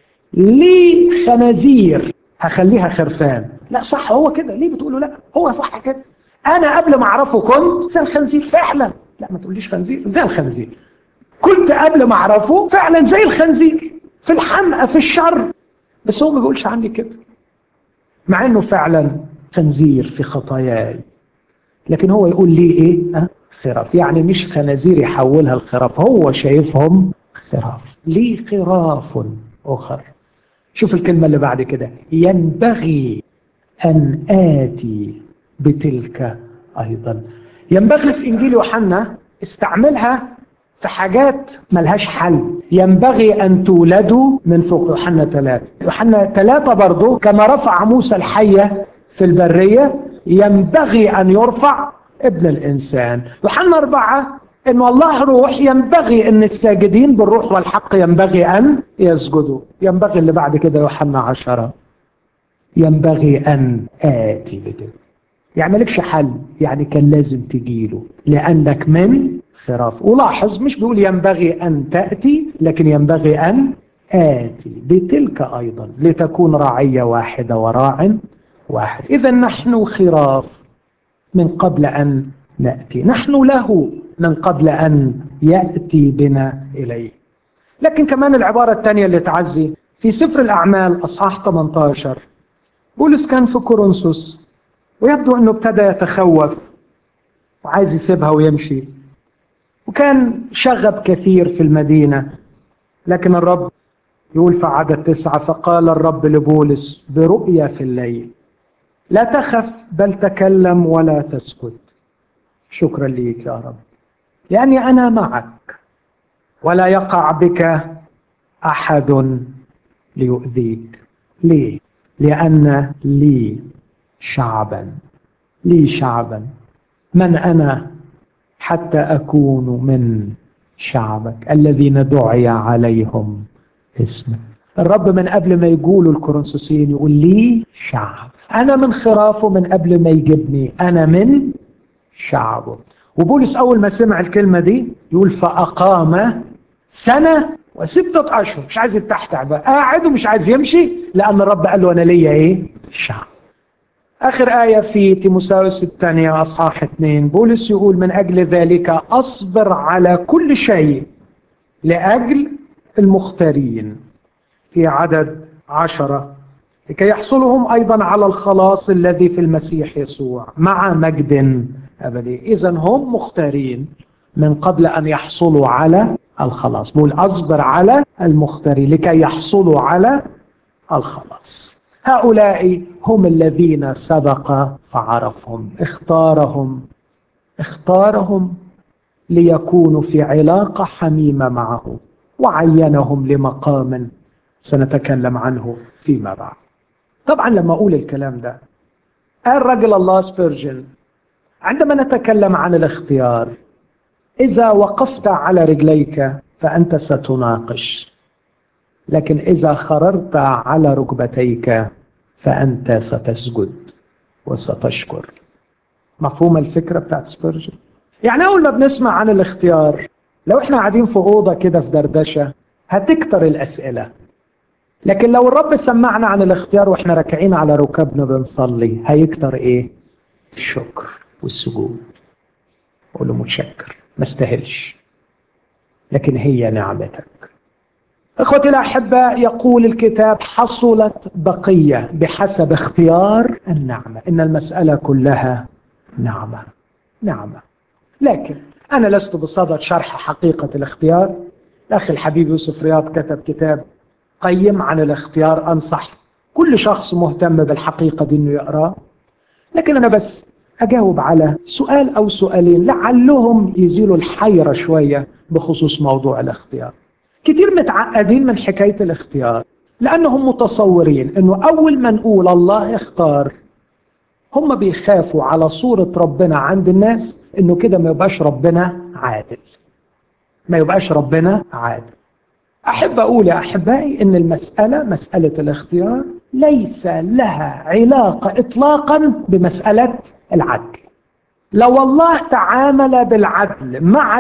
لي خنازير هخليها خرفان. لا صح، هو كده. ليه بتقوله لا؟ هو صح كده. انا قبل ما اعرفه كنت زي الخنزير فعلا. لا ما تقوليش خنزير، زي الخنزير. كنت قبل ما اعرفه فعلا زي الخنزير، في الحمقى، في الشر. بس هو ما بيقولش عني كده، مع انه فعلا خنزير في خطاياي. لكن هو يقول لي ايه؟ خراف. يعني مش خنازير يحولها الخراف، هو شايفهم خراف. لي خراف اخر. شوف الكلمة اللي بعد كده: ينبغي أن آتي بتلك أيضا. ينبغي في إنجيل يوحنا استعملها في حاجات ملهاش حل. ينبغي أن تولدوا من فوق. يوحنا 3. يوحنا 3 برضو: كما رفع موسى الحية في البرية ينبغي أن يرفع ابن الإنسان. يوحنا 4: إن الله روح، ينبغي أن الساجدين بالروح والحق ينبغي أن يسجدوا. ينبغي اللي بعد كده يوحنا 10: ينبغي أن آتي بك. يعني مالكش حل، يعني كان لازم تجيله لأنك من خراف. ولاحظ مش بيقول ينبغي أن تأتي، لكن ينبغي أن آتي بتلك أيضا لتكون رعية واحدة وراع واحد. إذا نحن خراف من قبل أن نأتي، نحن له من قبل أن يأتي بنا إليه. لكن كمان العبارة الثانية اللي تعزي في سفر الأعمال أصحاح 18: بولس كان في كورنثوس ويبدو أنه ابتدى يتخوف وعايز يسيبها ويمشي، وكان شغب كثير في المدينة. لكن الرب يقول في عدد 9: فقال الرب لبولس برؤيا في الليل: لا تخف بل تكلم ولا تسكت. شكرا ليك يا رب، لأني أنا معك ولا يقع بك أحد ليؤذيك. ليه؟ لأن لي شعبا. لي شعبا. من أنا حتى أكون من شعبك الذين دعي عليهم اسمك. الرب من قبل ما يقولوا الكورنثوسيين يقول لي شعب. أنا من خرافه من قبل ما يجيبني، أنا من شعبه. وبولس أول ما سمع الكلمة دي يقول فأقام 1 و6 أشهر. مش عايز يتحتع بقى، قاعد ومش عايز يمشي، لأن الرب قال له أنا ليا إيه؟ شعب. آخر آية في تيموثاوس الثانية أصحاح 2 بولس يقول: من أجل ذلك أصبر على كل شيء لأجل المختارين، في عدد 10، لكي يحصلهم أيضا على الخلاص الذي في المسيح يسوع مع مجد أبدي. إذن هم مختارين من قبل أن يحصلوا على الخلاص. بقول أصبر على المختارين لكي يحصلوا على الخلاص. هؤلاء هم الذين سبق فعرفهم، اختارهم ليكونوا في علاقة حميمة معه، وعينهم لمقام سنتكلم عنه فيما بعد. طبعا لما أقول الكلام ده، قال رجل الله سبيرجن: عندما نتكلم عن الاختيار، إذا وقفت على رجليك فأنت ستناقش، لكن إذا خررت على ركبتيك فأنت ستسجد وستشكر. مفهوم الفكرة بتاعت سبيرجن؟ يعني أول ما بنسمع عن الاختيار، لو احنا قاعدين في أوضة كده في دردشة هتكتر الأسئلة، لكن لو الرب سمعنا عن الاختيار واحنا راكعين على ركبنا بنصلي، هيكتر ايه؟ الشكر والسجود. أقول له متشكر، ما استاهلش، لكن هي نعمتك. اخوتي الاحباء، يقول الكتاب: حصلت بقية بحسب اختيار النعمة. ان المسألة كلها نعمة. لكن انا لست بصدد شرح حقيقة الاختيار. الاخي الحبيب يوسف رياض كتب كتاب قيم عن الاختيار، انصح كل شخص مهتم بالحقيقة دي انه يقراه. لكن انا بس اجاوب على سؤال او سؤالين لعلهم يزيلوا الحيرة شوية بخصوص موضوع الاختيار. كتير متعقدين من حكاية الاختيار، لأنهم متصورين أنه أول ما نقول الله اختار، هم بيخافوا على صورة ربنا عند الناس، أنه كده ما يبقاش ربنا عادل. أحب أقول يا أحبائي أن مسألة الاختيار ليس لها علاقة إطلاقا بمسألة العدل. لو الله تعامل بالعدل مع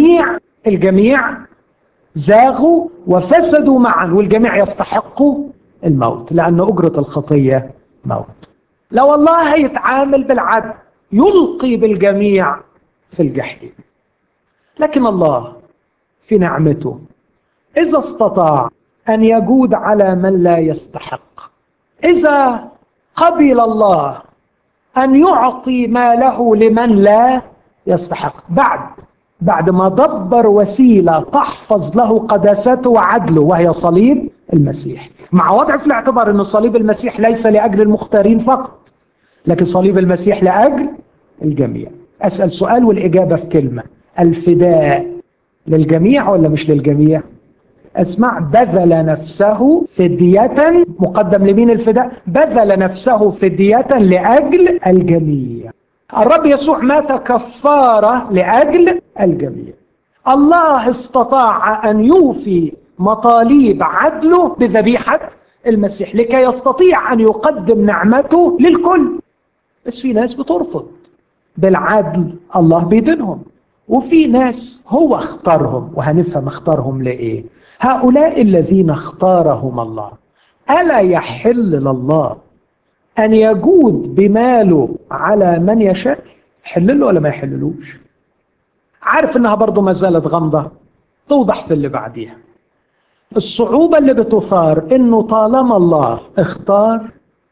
الجميع زاغوا وفسدوا معا، والجميع يستحقوا الموت، لأن أجرة الخطية موت. لو الله يتعامل بالعدل يلقي بالجميع في الجحيم. لكن الله في نعمته إذا استطاع أن يجود على من لا يستحق، إذا قبل الله أن يعطي ما له لمن لا يستحق، بعد ما دبر وسيلة تحفظ له قداسته وعدله، وهي صليب المسيح، مع وضع في الاعتبار أن صليب المسيح ليس لأجل المختارين فقط، لكن صليب المسيح لأجل الجميع. أسأل سؤال والإجابة في كلمة: الفداء للجميع ولا مش للجميع؟ اسمع: بذل نفسه فدية. مقدم لمين الفداء؟ بذل نفسه فدية لأجل الجميع. الرب يسوع مات كفارة لأجل الجميع. الله استطاع أن يوفي مطالب عدله بذبيحة المسيح لكي يستطيع أن يقدم نعمته للكل. بس في ناس بترفض. بالعدل الله بيدينهم، وفي ناس هو اختارهم، وهنفهم اختارهم لإيه. هؤلاء الذين اختارهم الله، ألا يحل لله أن يجود بماله على من يشاء؟ يحلله ولا ما يحللوش؟ عارف انها برضو ما زالت غامضة، توضح في اللي بعديها. الصعوبة اللي بتثار انه طالما الله اختار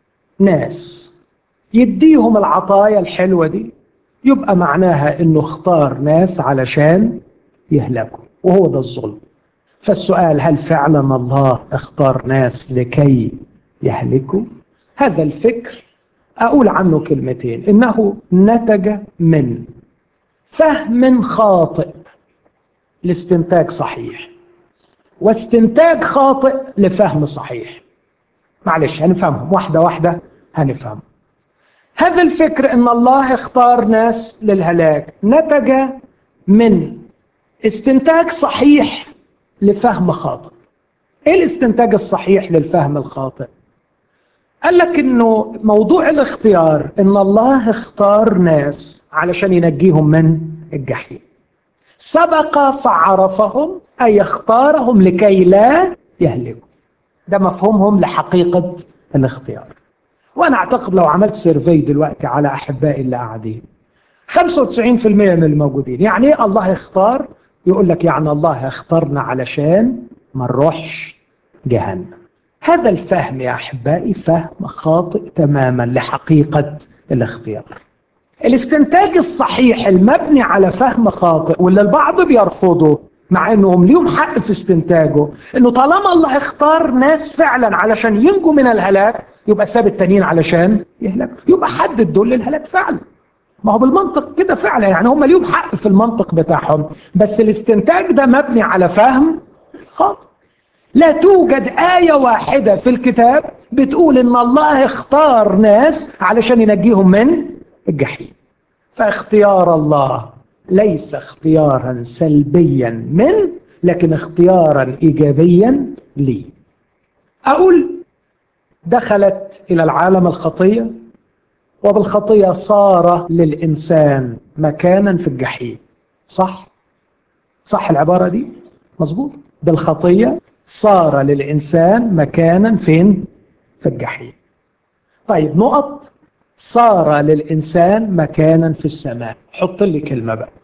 ناس يديهم العطايا الحلوة دي، يبقى معناها انه اختار ناس علشان يهلكوا، وهو ده الظلم. فالسؤال: هل فعلا الله اختار ناس لكي يهلكوا؟ هذا الفكر أقول عنه كلمتين: إنه نتج من فهم خاطئ لاستنتاج صحيح، واستنتاج خاطئ لفهم صحيح. معلش هنفهمهم واحدة واحدة هنفهم. هذا الفكر إن الله اختار ناس للهلاك نتج من استنتاج صحيح لفهم خاطئ. إيه الاستنتاج الصحيح للفهم الخاطئ؟ قال لك انه موضوع الاختيار ان الله اختار ناس علشان ينجيهم من الجحيم. سبق فعرفهم، اي اختارهم لكي لا يهلكوا. ده مفهومهم لحقيقة الاختيار. وأنا أعتقد لو عملت سيرفي دلوقتي على أحبائي اللي قاعدين 95% من الموجودين، يعني إيه الله يختار؟ يقول لك يعني الله يختارنا علشان ما نروحش جهنم. هذا الفهم يا أحبائي فهم خاطئ تماما لحقيقة الاختيار. الاستنتاج الصحيح المبني على فهم خاطئ واللي البعض بيرفضه مع انهم ليهم حق في استنتاجه، انه طالما الله اختار ناس فعلا علشان ينجوا من الهلاك يبقى ساب التانيين علشان يهلكوا، يبقى حدد دول للهلاك فعلا. ما هو بالمنطق كده فعلا، يعني هم ليهم حق في المنطق بتاعهم، بس الاستنتاج ده مبني على فهم خاطئ. لا توجد آية واحدة في الكتاب بتقول ان الله اختار ناس علشان ينجيهم من الجحيم. فاختيار الله ليس اختيارا سلبيا لكن اختيارا ايجابيا لي. اقول دخلت الى العالم الخطية، وبالخطية صار للإنسان مكانا في الجحيم. صح العبارة دي؟ مظبوط. بالخطية صار للإنسان مكانا فين؟ في الجحيم. طيب نقط. صار للإنسان مكانا في السماء. حط لي كلمة بقى.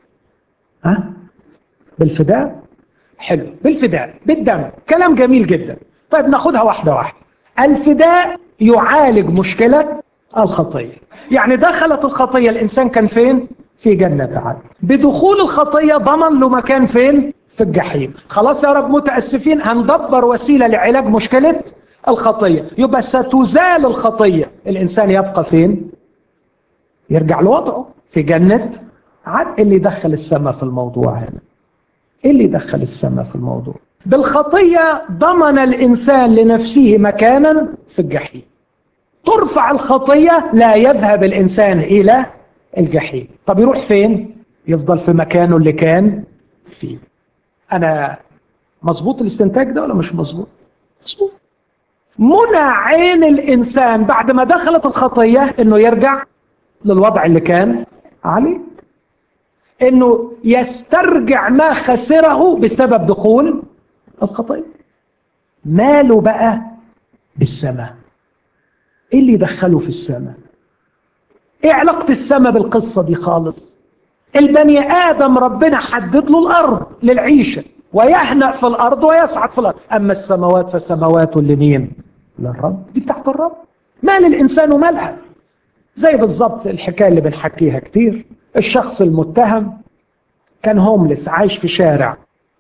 بالفداء. حلو، بالفداء، بالدم، كلام جميل جدا. طيب ناخدها واحدة واحدة. الفداء يعالج مشكلة الخطية. يعني دخلت الخطية الإنسان كان فين؟ في جنة عدن. بدخول الخطية ضمن له مكان فين؟ في الجحيم. خلاص يا رب متأسفين، هندبر وسيلة لعلاج مشكلة الخطية. يبقى ستزال الخطية، الإنسان يبقى فين؟ يرجع لوضعه في جنة عدن. اللي يدخل السماء في الموضوع هنا؟ ايه اللي يدخل السماء في الموضوع؟ بالخطية ضمن الإنسان لنفسه مكانا في الجحيم. ترفع الخطية لا يذهب الإنسان إلى الجحيم. طب يروح فين؟ يفضل في مكانه اللي كان فيه. أنا مظبوط الاستنتاج ده ولا مش مظبوط؟ مظبوط. منع عين الإنسان بعد ما دخلت الخطية إنه يرجع للوضع اللي كان عليه، إنه يسترجع ما خسره بسبب دخول الخطية. ماله بقى بالسماء؟ إيه اللي يدخله في السماء؟ إيه علاقة السماء بالقصة دي خالص؟ البني آدم ربنا حدد له الأرض للعيشة، ويهنأ في الأرض ويسعد في الأرض. أما السماوات فسماوات لمين؟ للرب. دي بتاعت الرب. مال الإنسان ومالها؟ زي بالضبط الحكاية اللي بنحكيها كتير. الشخص المتهم كان هوملس عايش في شارع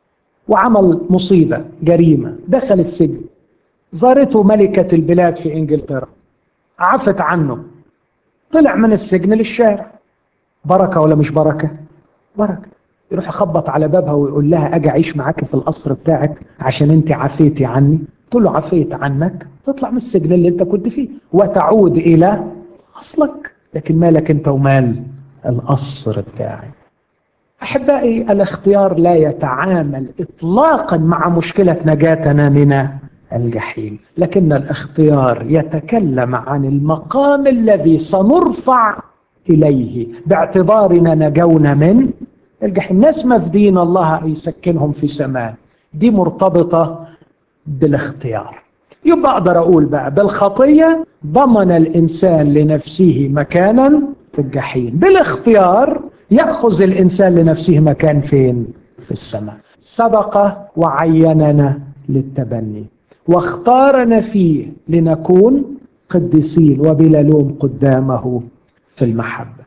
وعمل مصيبة جريمة، دخل السجن. زارته ملكة البلاد في إنجلترا، عفت عنه، طلع من السجن للشارع. بركة ولا مش بركة؟ بركة. يروح يخبط على بابها ويقول لها أجي أعيش معاك في القصر بتاعك عشان أنت عفيتي عني. تقول له عفيت عنك، تطلع من السجن اللي أنت كنت فيه وتعود إلى أصلك. لكن مالك أنت ومال القصر بتاعي؟ أحبائي، الاختيار لا يتعامل إطلاقا مع مشكلة نجاتنا من الجحيم، لكن الاختيار يتكلم عن المقام الذي سنرفع إليه باعتبارنا نجونا من الجحيم. ناس مفدين الله يسكنهم في سماء، دي مرتبطة بالاختيار. يبقى أقدر أقول بقى بالخطية ضمن الإنسان لنفسه مكانا في الجحيم. بالاختيار يأخذ الإنسان لنفسه مكان فين؟ في السماء. سبق وعيننا للتبني واختارنا فيه لنكون قديسين وبلا لوم قدامه في المحبة.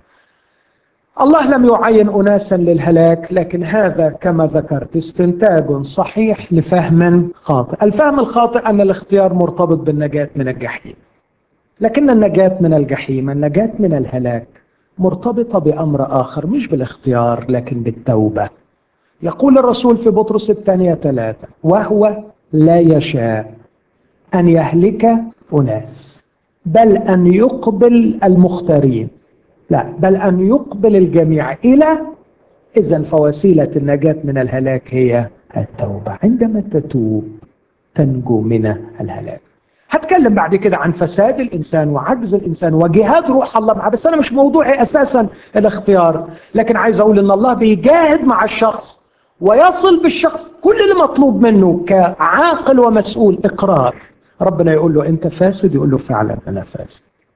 الله لم يعين أناسا للهلاك، لكن هذا كما ذكرت استنتاج صحيح لفهم خاطئ. الفهم الخاطئ أن الاختيار مرتبط بالنجاة من الجحيم، لكن النجاة من الجحيم، النجاة من الهلاك، مرتبطة بأمر آخر، مش بالاختيار لكن بالتوبة. يقول الرسول في بطرس الثانية 3: وهو لا يشاء أن يهلك أناس بل أن يقبل المختارين، لا بل أن يقبل الجميع إلى. إذن فوسيلة النجاة من الهلاك هي التوبة. عندما تتوب تنجو من الهلاك. هتكلم بعد كده عن فساد الإنسان وعجز الإنسان وجهاد روح الله معه، بس أنا مش موضوعي أساسا الاختيار، لكن عايز أقول إن الله بيجاهد مع الشخص ويصل بالشخص كل اللي مطلوب منه كعاقل ومسؤول. إقرار. ربنا يقول له أنت فاسد، يقول له فعلا أنا فاسد.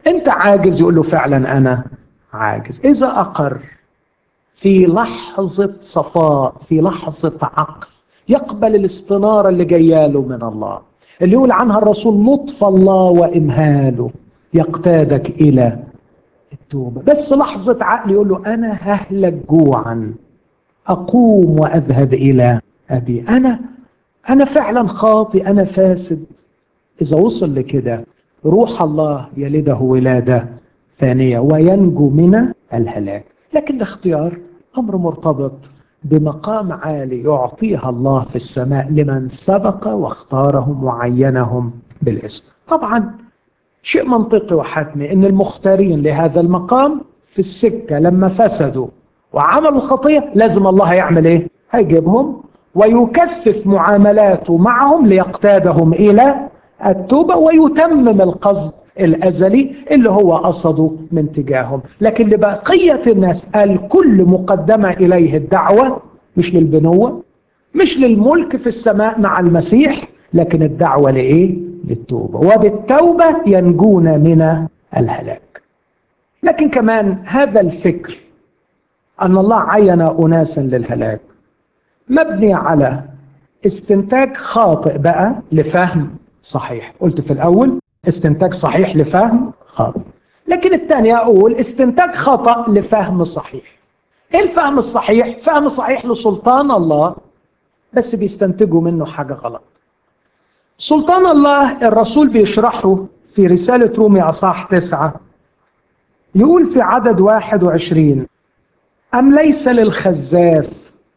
أنت عاجز، يقول له فعلا أنا عاجز. إذا أقر في لحظة صفاء، في لحظة عقل، يقبل الاستنارة اللي جاياله من الله، اللي يقول عنها الرسول لطف الله وإمهاله يقتادك إلى التوبة. بس لحظة عقل يقول له أنا ههلك جوعا، أقوم وأذهب إلى أبي، أنا فعلا خاطئ، أنا فاسد. إذا وصل لكده روح الله يلده ولادة ثانية وينجو من الهلاك. لكن الاختيار أمر مرتبط بمقام عالي يعطيها الله في السماء لمن سبق واختارهم وعينهم بالاسم. طبعا شيء منطقي وحتمي ان المختارين لهذا المقام في السكة لما فسدوا وعملوا خطية لازم الله هيعمل ايه؟ هيجيبهم ويكثف معاملاته معهم ليقتادهم الى التوبة ويتمم القصد الازلي اللي هو قصده من تجاههم. لكن لبقية الناس الكل مقدمة اليه الدعوة، مش للبنوة، مش للملك في السماء مع المسيح، لكن الدعوة لإيه؟ للتوبة، وبالتوبة ينجون من الهلاك. لكن كمان هذا الفكر أن الله عين أناسا للهلاك مبني على استنتاج خاطئ بقى لفهم صحيح. قلت في الأول استنتاج صحيح لفهم خاطئ، لكن الثاني أقول استنتاج خطأ لفهم صحيح. إيه الفهم الصحيح؟ فهم صحيح لسلطان الله، بس بيستنتجوا منه حاجة غلط. سلطان الله الرسول بيشرحه في رسالة رومي أصحاح 9، يقول في عدد 21: أم ليس للخزاف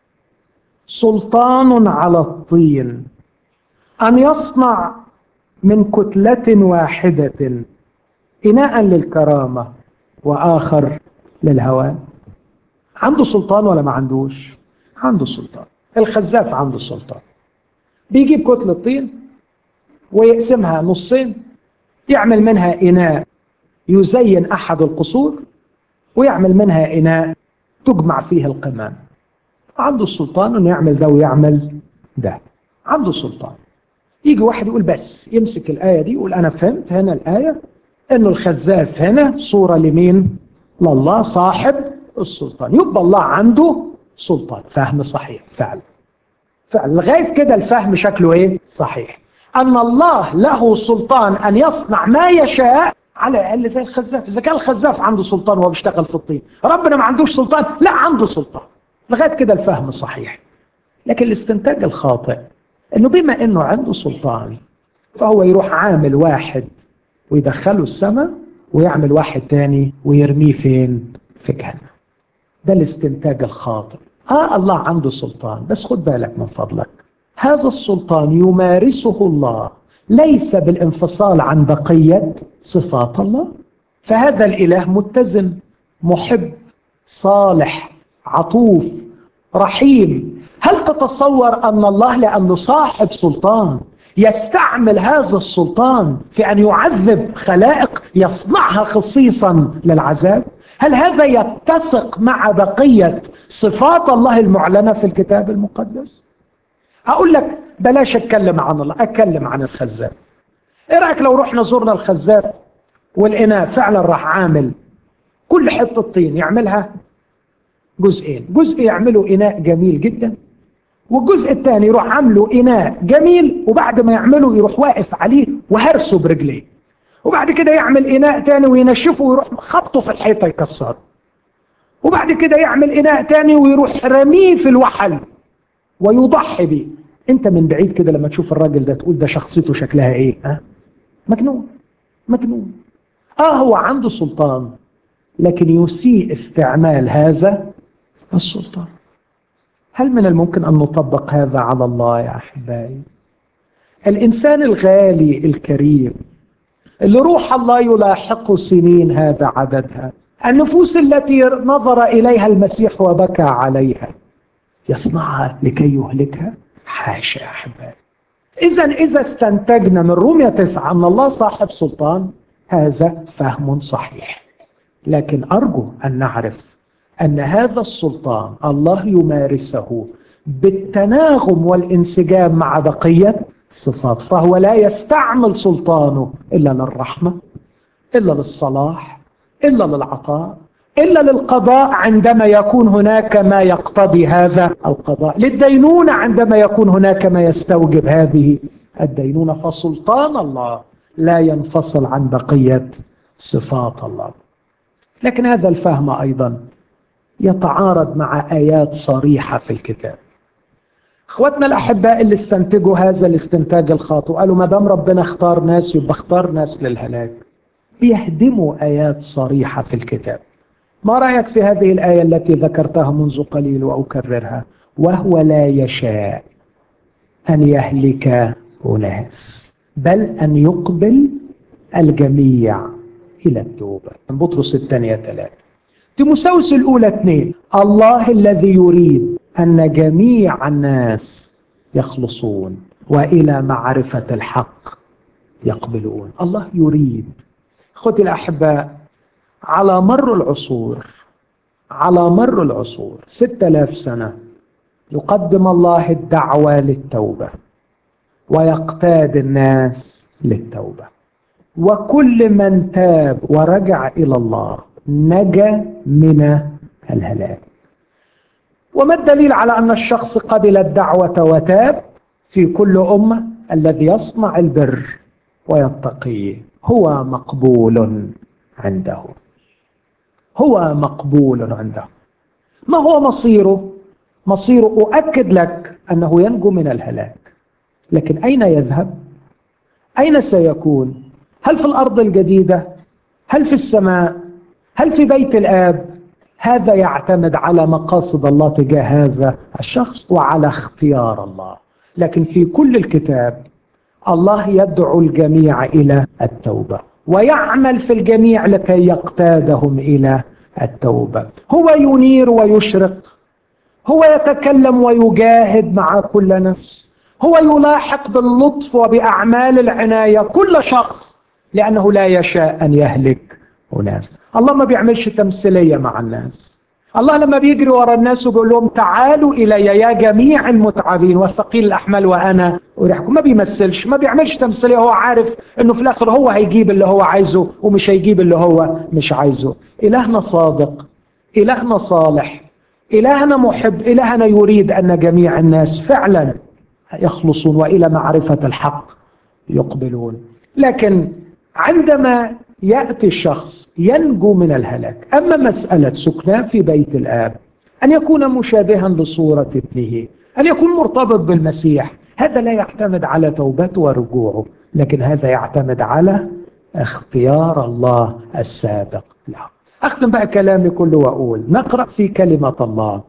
سلطان على الطين أن يصنع من كتلة واحدة إناء للكرامة وآخر للهوان؟ عنده سلطان ولا ما عندوش؟ عنده سلطان. الخزاف عنده سلطان، بيجيب كتلة طين ويقسمها نصين، يعمل منها إناء يزين أحد القصور، ويعمل منها إناء تجمع فيه القمام. عنده السلطان أنه يعمل ده ويعمل ده، عنده سلطان. يجي واحد يقول بس يمسك الآية دي يقول أنا فهمت هنا الآية أنه الخزاف هنا صورة لمين؟ لله صاحب السلطان، يبقى الله عنده سلطان. فهم صحيح فعلا فعلا. لغاية كده الفهم شكله إيه؟ صحيح. أن الله له سلطان أن يصنع ما يشاء على الأقل زي الخزاف. إذا كان الخزاف عنده سلطان وهو بيشتغل في الطين، ربنا ما عندوش سلطان؟ لا، عنده سلطان. لغاية كده الفهم صحيح. لكن الاستنتاج الخاطئ أنه بما أنه عنده سلطان فهو يروح عامل واحد ويدخله السماء ويعمل واحد تاني ويرميه فين؟ في جهنم. ده الاستنتاج الخاطئ. الله عنده سلطان، بس خد بالك من فضلك، هذا السلطان يمارسه الله ليس بالانفصال عن بقية صفات الله. فهذا الإله متزن، محب، صالح، عطوف، رحيم. هل تتصور أن الله لأنه صاحب سلطان يستعمل هذا السلطان في أن يعذب خلائق يصنعها خصيصا للعذاب؟ هل هذا يتسق مع بقية صفات الله المعلنة في الكتاب المقدس؟ هقول لك بلاش اتكلم عن الله، اتكلم عن الخزاف. ايه رأيك لو رحنا زرنا الخزاف والإناء فعلا راح عامل كل حتة طين يعملها جزئين، جزء يعمله إناء جميل جدا، والجزء الثاني يروح عامله إناء جميل وبعد ما يعمله يروح واقف عليه وهرسه برجليه، وبعد كده يعمل إناء تاني وينشفه ويروح خبطه في الحيطة يكسره، وبعد كده يعمل إناء تاني ويروح رميه في الوحل ويضحي بيه. انت من بعيد كده لما تشوف الراجل ده تقول ده شخصيته شكلها ايه؟ مجنون، مجنون. هو عنده سلطان لكن يسيء استعمال هذا السلطان. هل من الممكن أن نطبق هذا على الله يا أحبائي؟ الإنسان الغالي الكريم اللي روح الله يلاحق سنين هذا عددها، النفوس التي نظر إليها المسيح وبكى عليها، يصنعها لكي يهلكها؟ حاشا يا أحبائي. إذا استنتجنا من رومية 9 أن الله صاحب سلطان، هذا فهم صحيح. لكن أرجو أن نعرف أن هذا السلطان الله يمارسه بالتناغم والانسجام مع بقية الصفات، فهو لا يستعمل سلطانه إلا للرحمة إلا للصلاح، إلا للعطاء، إلا للقضاء عندما يكون هناك ما يقتضي هذا القضاء، للدينونة عندما يكون هناك ما يستوجب هذه الدينونة. فسلطان الله لا ينفصل عن بقية صفات الله. لكن هذا الفهم أيضا يتعارض مع آيات صريحة في الكتاب. اخواتنا الأحباء اللي استنتجوا هذا الاستنتاج الخاطئ قالوا ما دام ربنا اختار ناس يبقى اختار ناس للهلاك، بيهدموا آيات صريحة في الكتاب. ما رأيك في هذه الآية التي ذكرتها منذ قليل وأكررها؟ وهو لا يشاء أن يهلك أناس بل أن يقبل الجميع إلى التوبة. من بطرس الثانية 3. تيموثاوس الأولى 2. الله الذي يريد أن جميع الناس يخلصون وإلى معرفة الحق يقبلون. الله يريد. أخوتي الأحباء، على مر العصور 6000 سنة يقدم الله الدعوة للتوبة ويقتاد الناس للتوبة، وكل من تاب ورجع إلى الله نجا من الهلاك. وما الدليل على أن الشخص قبل الدعوة وتاب؟ في كل أمة الذي يصنع البر ويتقيه هو مقبول عنده. ما هو مصيره؟ أؤكد لك أنه ينجو من الهلاك، لكن أين يذهب؟ أين سيكون؟ هل في الأرض الجديدة؟ هل في السماء؟ هل في بيت الآب؟ هذا يعتمد على مقاصد الله تجاه هذا الشخص وعلى اختيار الله. لكن في كل الكتاب الله يدعو الجميع إلى التوبة ويعمل في الجميع لكي يقتادهم إلى التوبة. هو ينير ويشرق، هو يتكلم ويجاهد مع كل نفس، هو يلاحق باللطف وبأعمال العناية كل شخص، لأنه لا يشاء أن يهلك أناس. الله ما بيعملش تمثيلية مع الناس. الله لما بيجري ورا الناس وبيقول لهم تعالوا إلي يا جميع المتعبين والثقيل الأحمال وأنا أريحكم، ما بيمثلش، ما بيعملش تمثيلية. هو عارف أنه في الآخر هو هيجيب اللي هو عايزه ومش هيجيب اللي هو مش عايزه. إلهنا صادق، إلهنا صالح، إلهنا محب، إلهنا يريد أن جميع الناس فعلا يخلصون وإلى معرفة الحق يقبلون. لكن عندما يأتي الشخص ينجو من الهلاك. أما مسألة سكنه في بيت الآب، أن يكون مشابها لصورة ابنه، أن يكون مرتبط بالمسيح، هذا لا يعتمد على توبته ورجوعه، لكن هذا يعتمد على اختيار الله السابق له. أختم بقى كلامي كله وأقول نقرأ في كلمة الله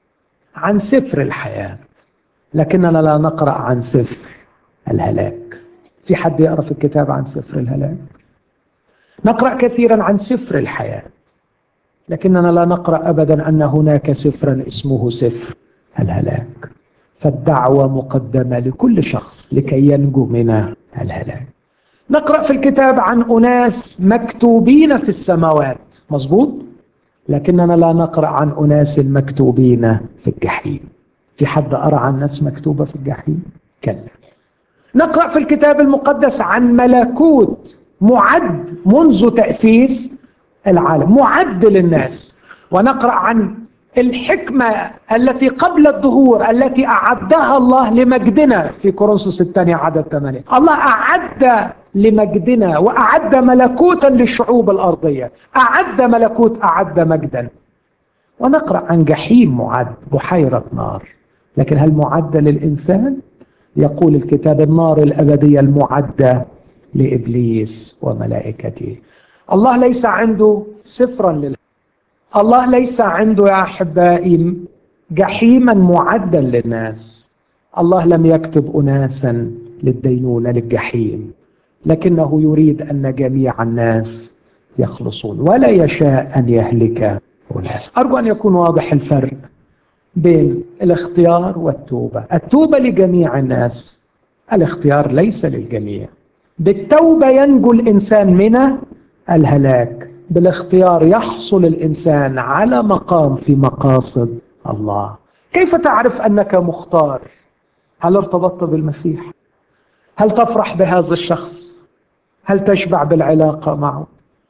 عن سفر الحياة، لكننا لا نقرأ عن سفر الهلاك. في حد يقرأ في الكتاب عن سفر الهلاك؟ نقرأ كثيرا عن سفر الحياة، لكننا لا نقرأ أبدا أن هناك سفرا اسمه سفر الهلاك. فالدعوة مقدمة لكل شخص لكي ينجو من الهلاك. نقرأ في الكتاب عن أناس مكتوبين في السماوات، مظبوط، لكننا لا نقرأ عن أناس مكتوبين في الجحيم. في حد أرى عن ناس مكتوبة في الجحيم؟ كلا. نقرأ في الكتاب المقدس عن ملكوت معد منذ تأسيس العالم، معد للناس. ونقرأ عن الحكمة التي قبل الدهور التي أعدها الله لمجدنا في كورنثوس الثانية عدد 8. الله أعد لمجدنا وأعد ملكوتا للشعوب الأرضية، أعد ملكوت، أعد مجدا. ونقرأ عن جحيم معد، بحيرة نار، لكن هل معد للإنسان؟ يقول الكتاب النار الأبدية المعدة لإبليس وملائكته. الله ليس عنده سفرا الله ليس عنده يا أحبائي جحيما معدا للناس. الله لم يكتب أناسا للدينونة للجحيم، لكنه يريد أن جميع الناس يخلصون ولا يشاء أن يهلك أناس. أرجو أن يكون واضح الفرق بين الاختيار والتوبة. التوبة لجميع الناس، الاختيار ليس للجميع. بالتوبة ينجو الإنسان من الهلاك، بالاختيار يحصل الإنسان على مقام في مقاصد الله. كيف تعرف أنك مختار؟ هل ارتبطت بالمسيح؟ هل تفرح بهذا الشخص؟ هل تشبع بالعلاقة معه؟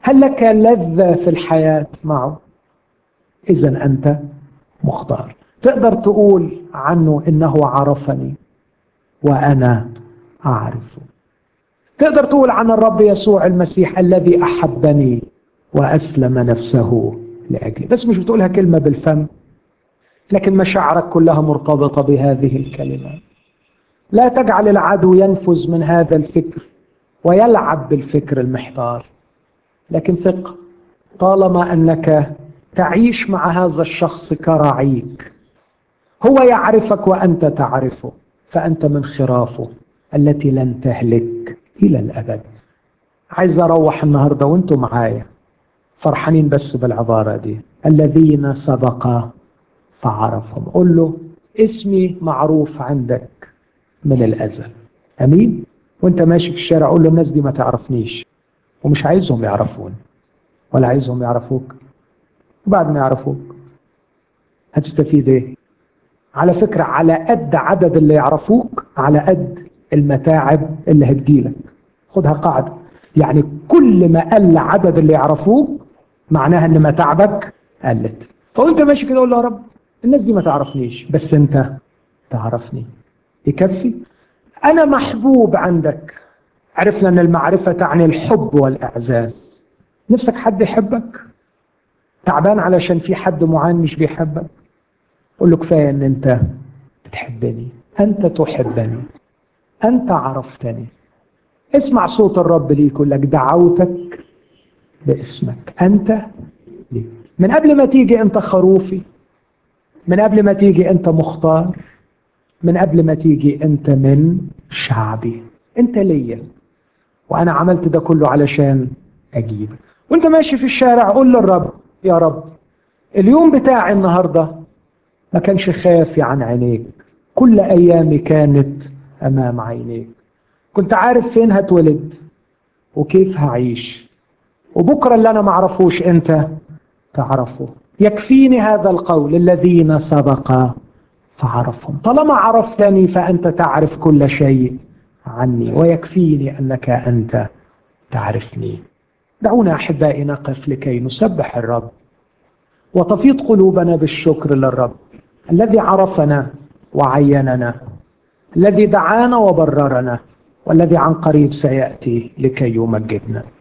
هل لك لذة في الحياة معه؟ إذن أنت مختار. تقدر تقول عنه إنه عرفني وأنا أعرفه. تقدر تقول عن الرب يسوع المسيح الذي أحبني وأسلم نفسه لأجلي. بس مش بتقولها كلمة بالفم، لكن مشاعرك كلها مرتبطة بهذه الكلمة. لا تجعل العدو ينفذ من هذا الفكر ويلعب بالفكر المحتار، لكن ثق طالما أنك تعيش مع هذا الشخص كرعيك، هو يعرفك وأنت تعرفه، فأنت من خرافه التي لن تهلك إلى الأبد. عايز أروح النهاردة وانتم معايا فرحانين بس بالعبارة دي، الذين سبق فعرفهم. قل له اسمي معروف عندك من الأزل. أمين. وانت ماشي في الشارع قول له الناس دي ما تعرفنيش ومش عايزهم يعرفون ولا عايزهم يعرفوك. وبعد ما يعرفوك هتستفيد ايه؟ على فكرة على قد عدد اللي يعرفوك على قد المتاعب اللي هتجيلك. خدها قاعدة، يعني كل ما قل عدد اللي يعرفوك معناها ان متاعبك قلت. فوانت ماشي كده قول له يا رب الناس دي ما تعرفنيش بس انت تعرفني. يكفي انا محبوب عندك. عرفنا ان المعرفة تعني الحب والاعزاز. نفسك حد يحبك؟ تعبان علشان في حد معين مش بيحبك؟ قل له كفاية ان انت بتحبني، انت تحبني، انت عرفتني. اسمع صوت الرب ليك يقول لك دعوتك باسمك، انت لي. من قبل ما تيجي انت خروفي، من قبل ما تيجي انت مختار، من قبل ما تيجي انت من شعبي، انت ليا، وانا عملت ده كله علشان اجيبك. وانت ماشي في الشارع قول للرب يا رب اليوم بتاعي النهارده ما كانش خافي عن عينيك، كل ايامي كانت امام عينيك. كنت عارف فين هتولد وكيف هعيش، وبكره اللي انا معرفوش انت تعرفه. يكفيني هذا القول الذين سبق فعرفهم. طالما عرفتني فأنت تعرف كل شيء عني، ويكفيني أنك أنت تعرفني. دعونا أحبائي نقف لكي نسبح الرب وتفيض قلوبنا بالشكر للرب الذي عرفنا وعيننا، الذي دعانا وبررنا، والذي عن قريب سيأتي لكي يمجدنا.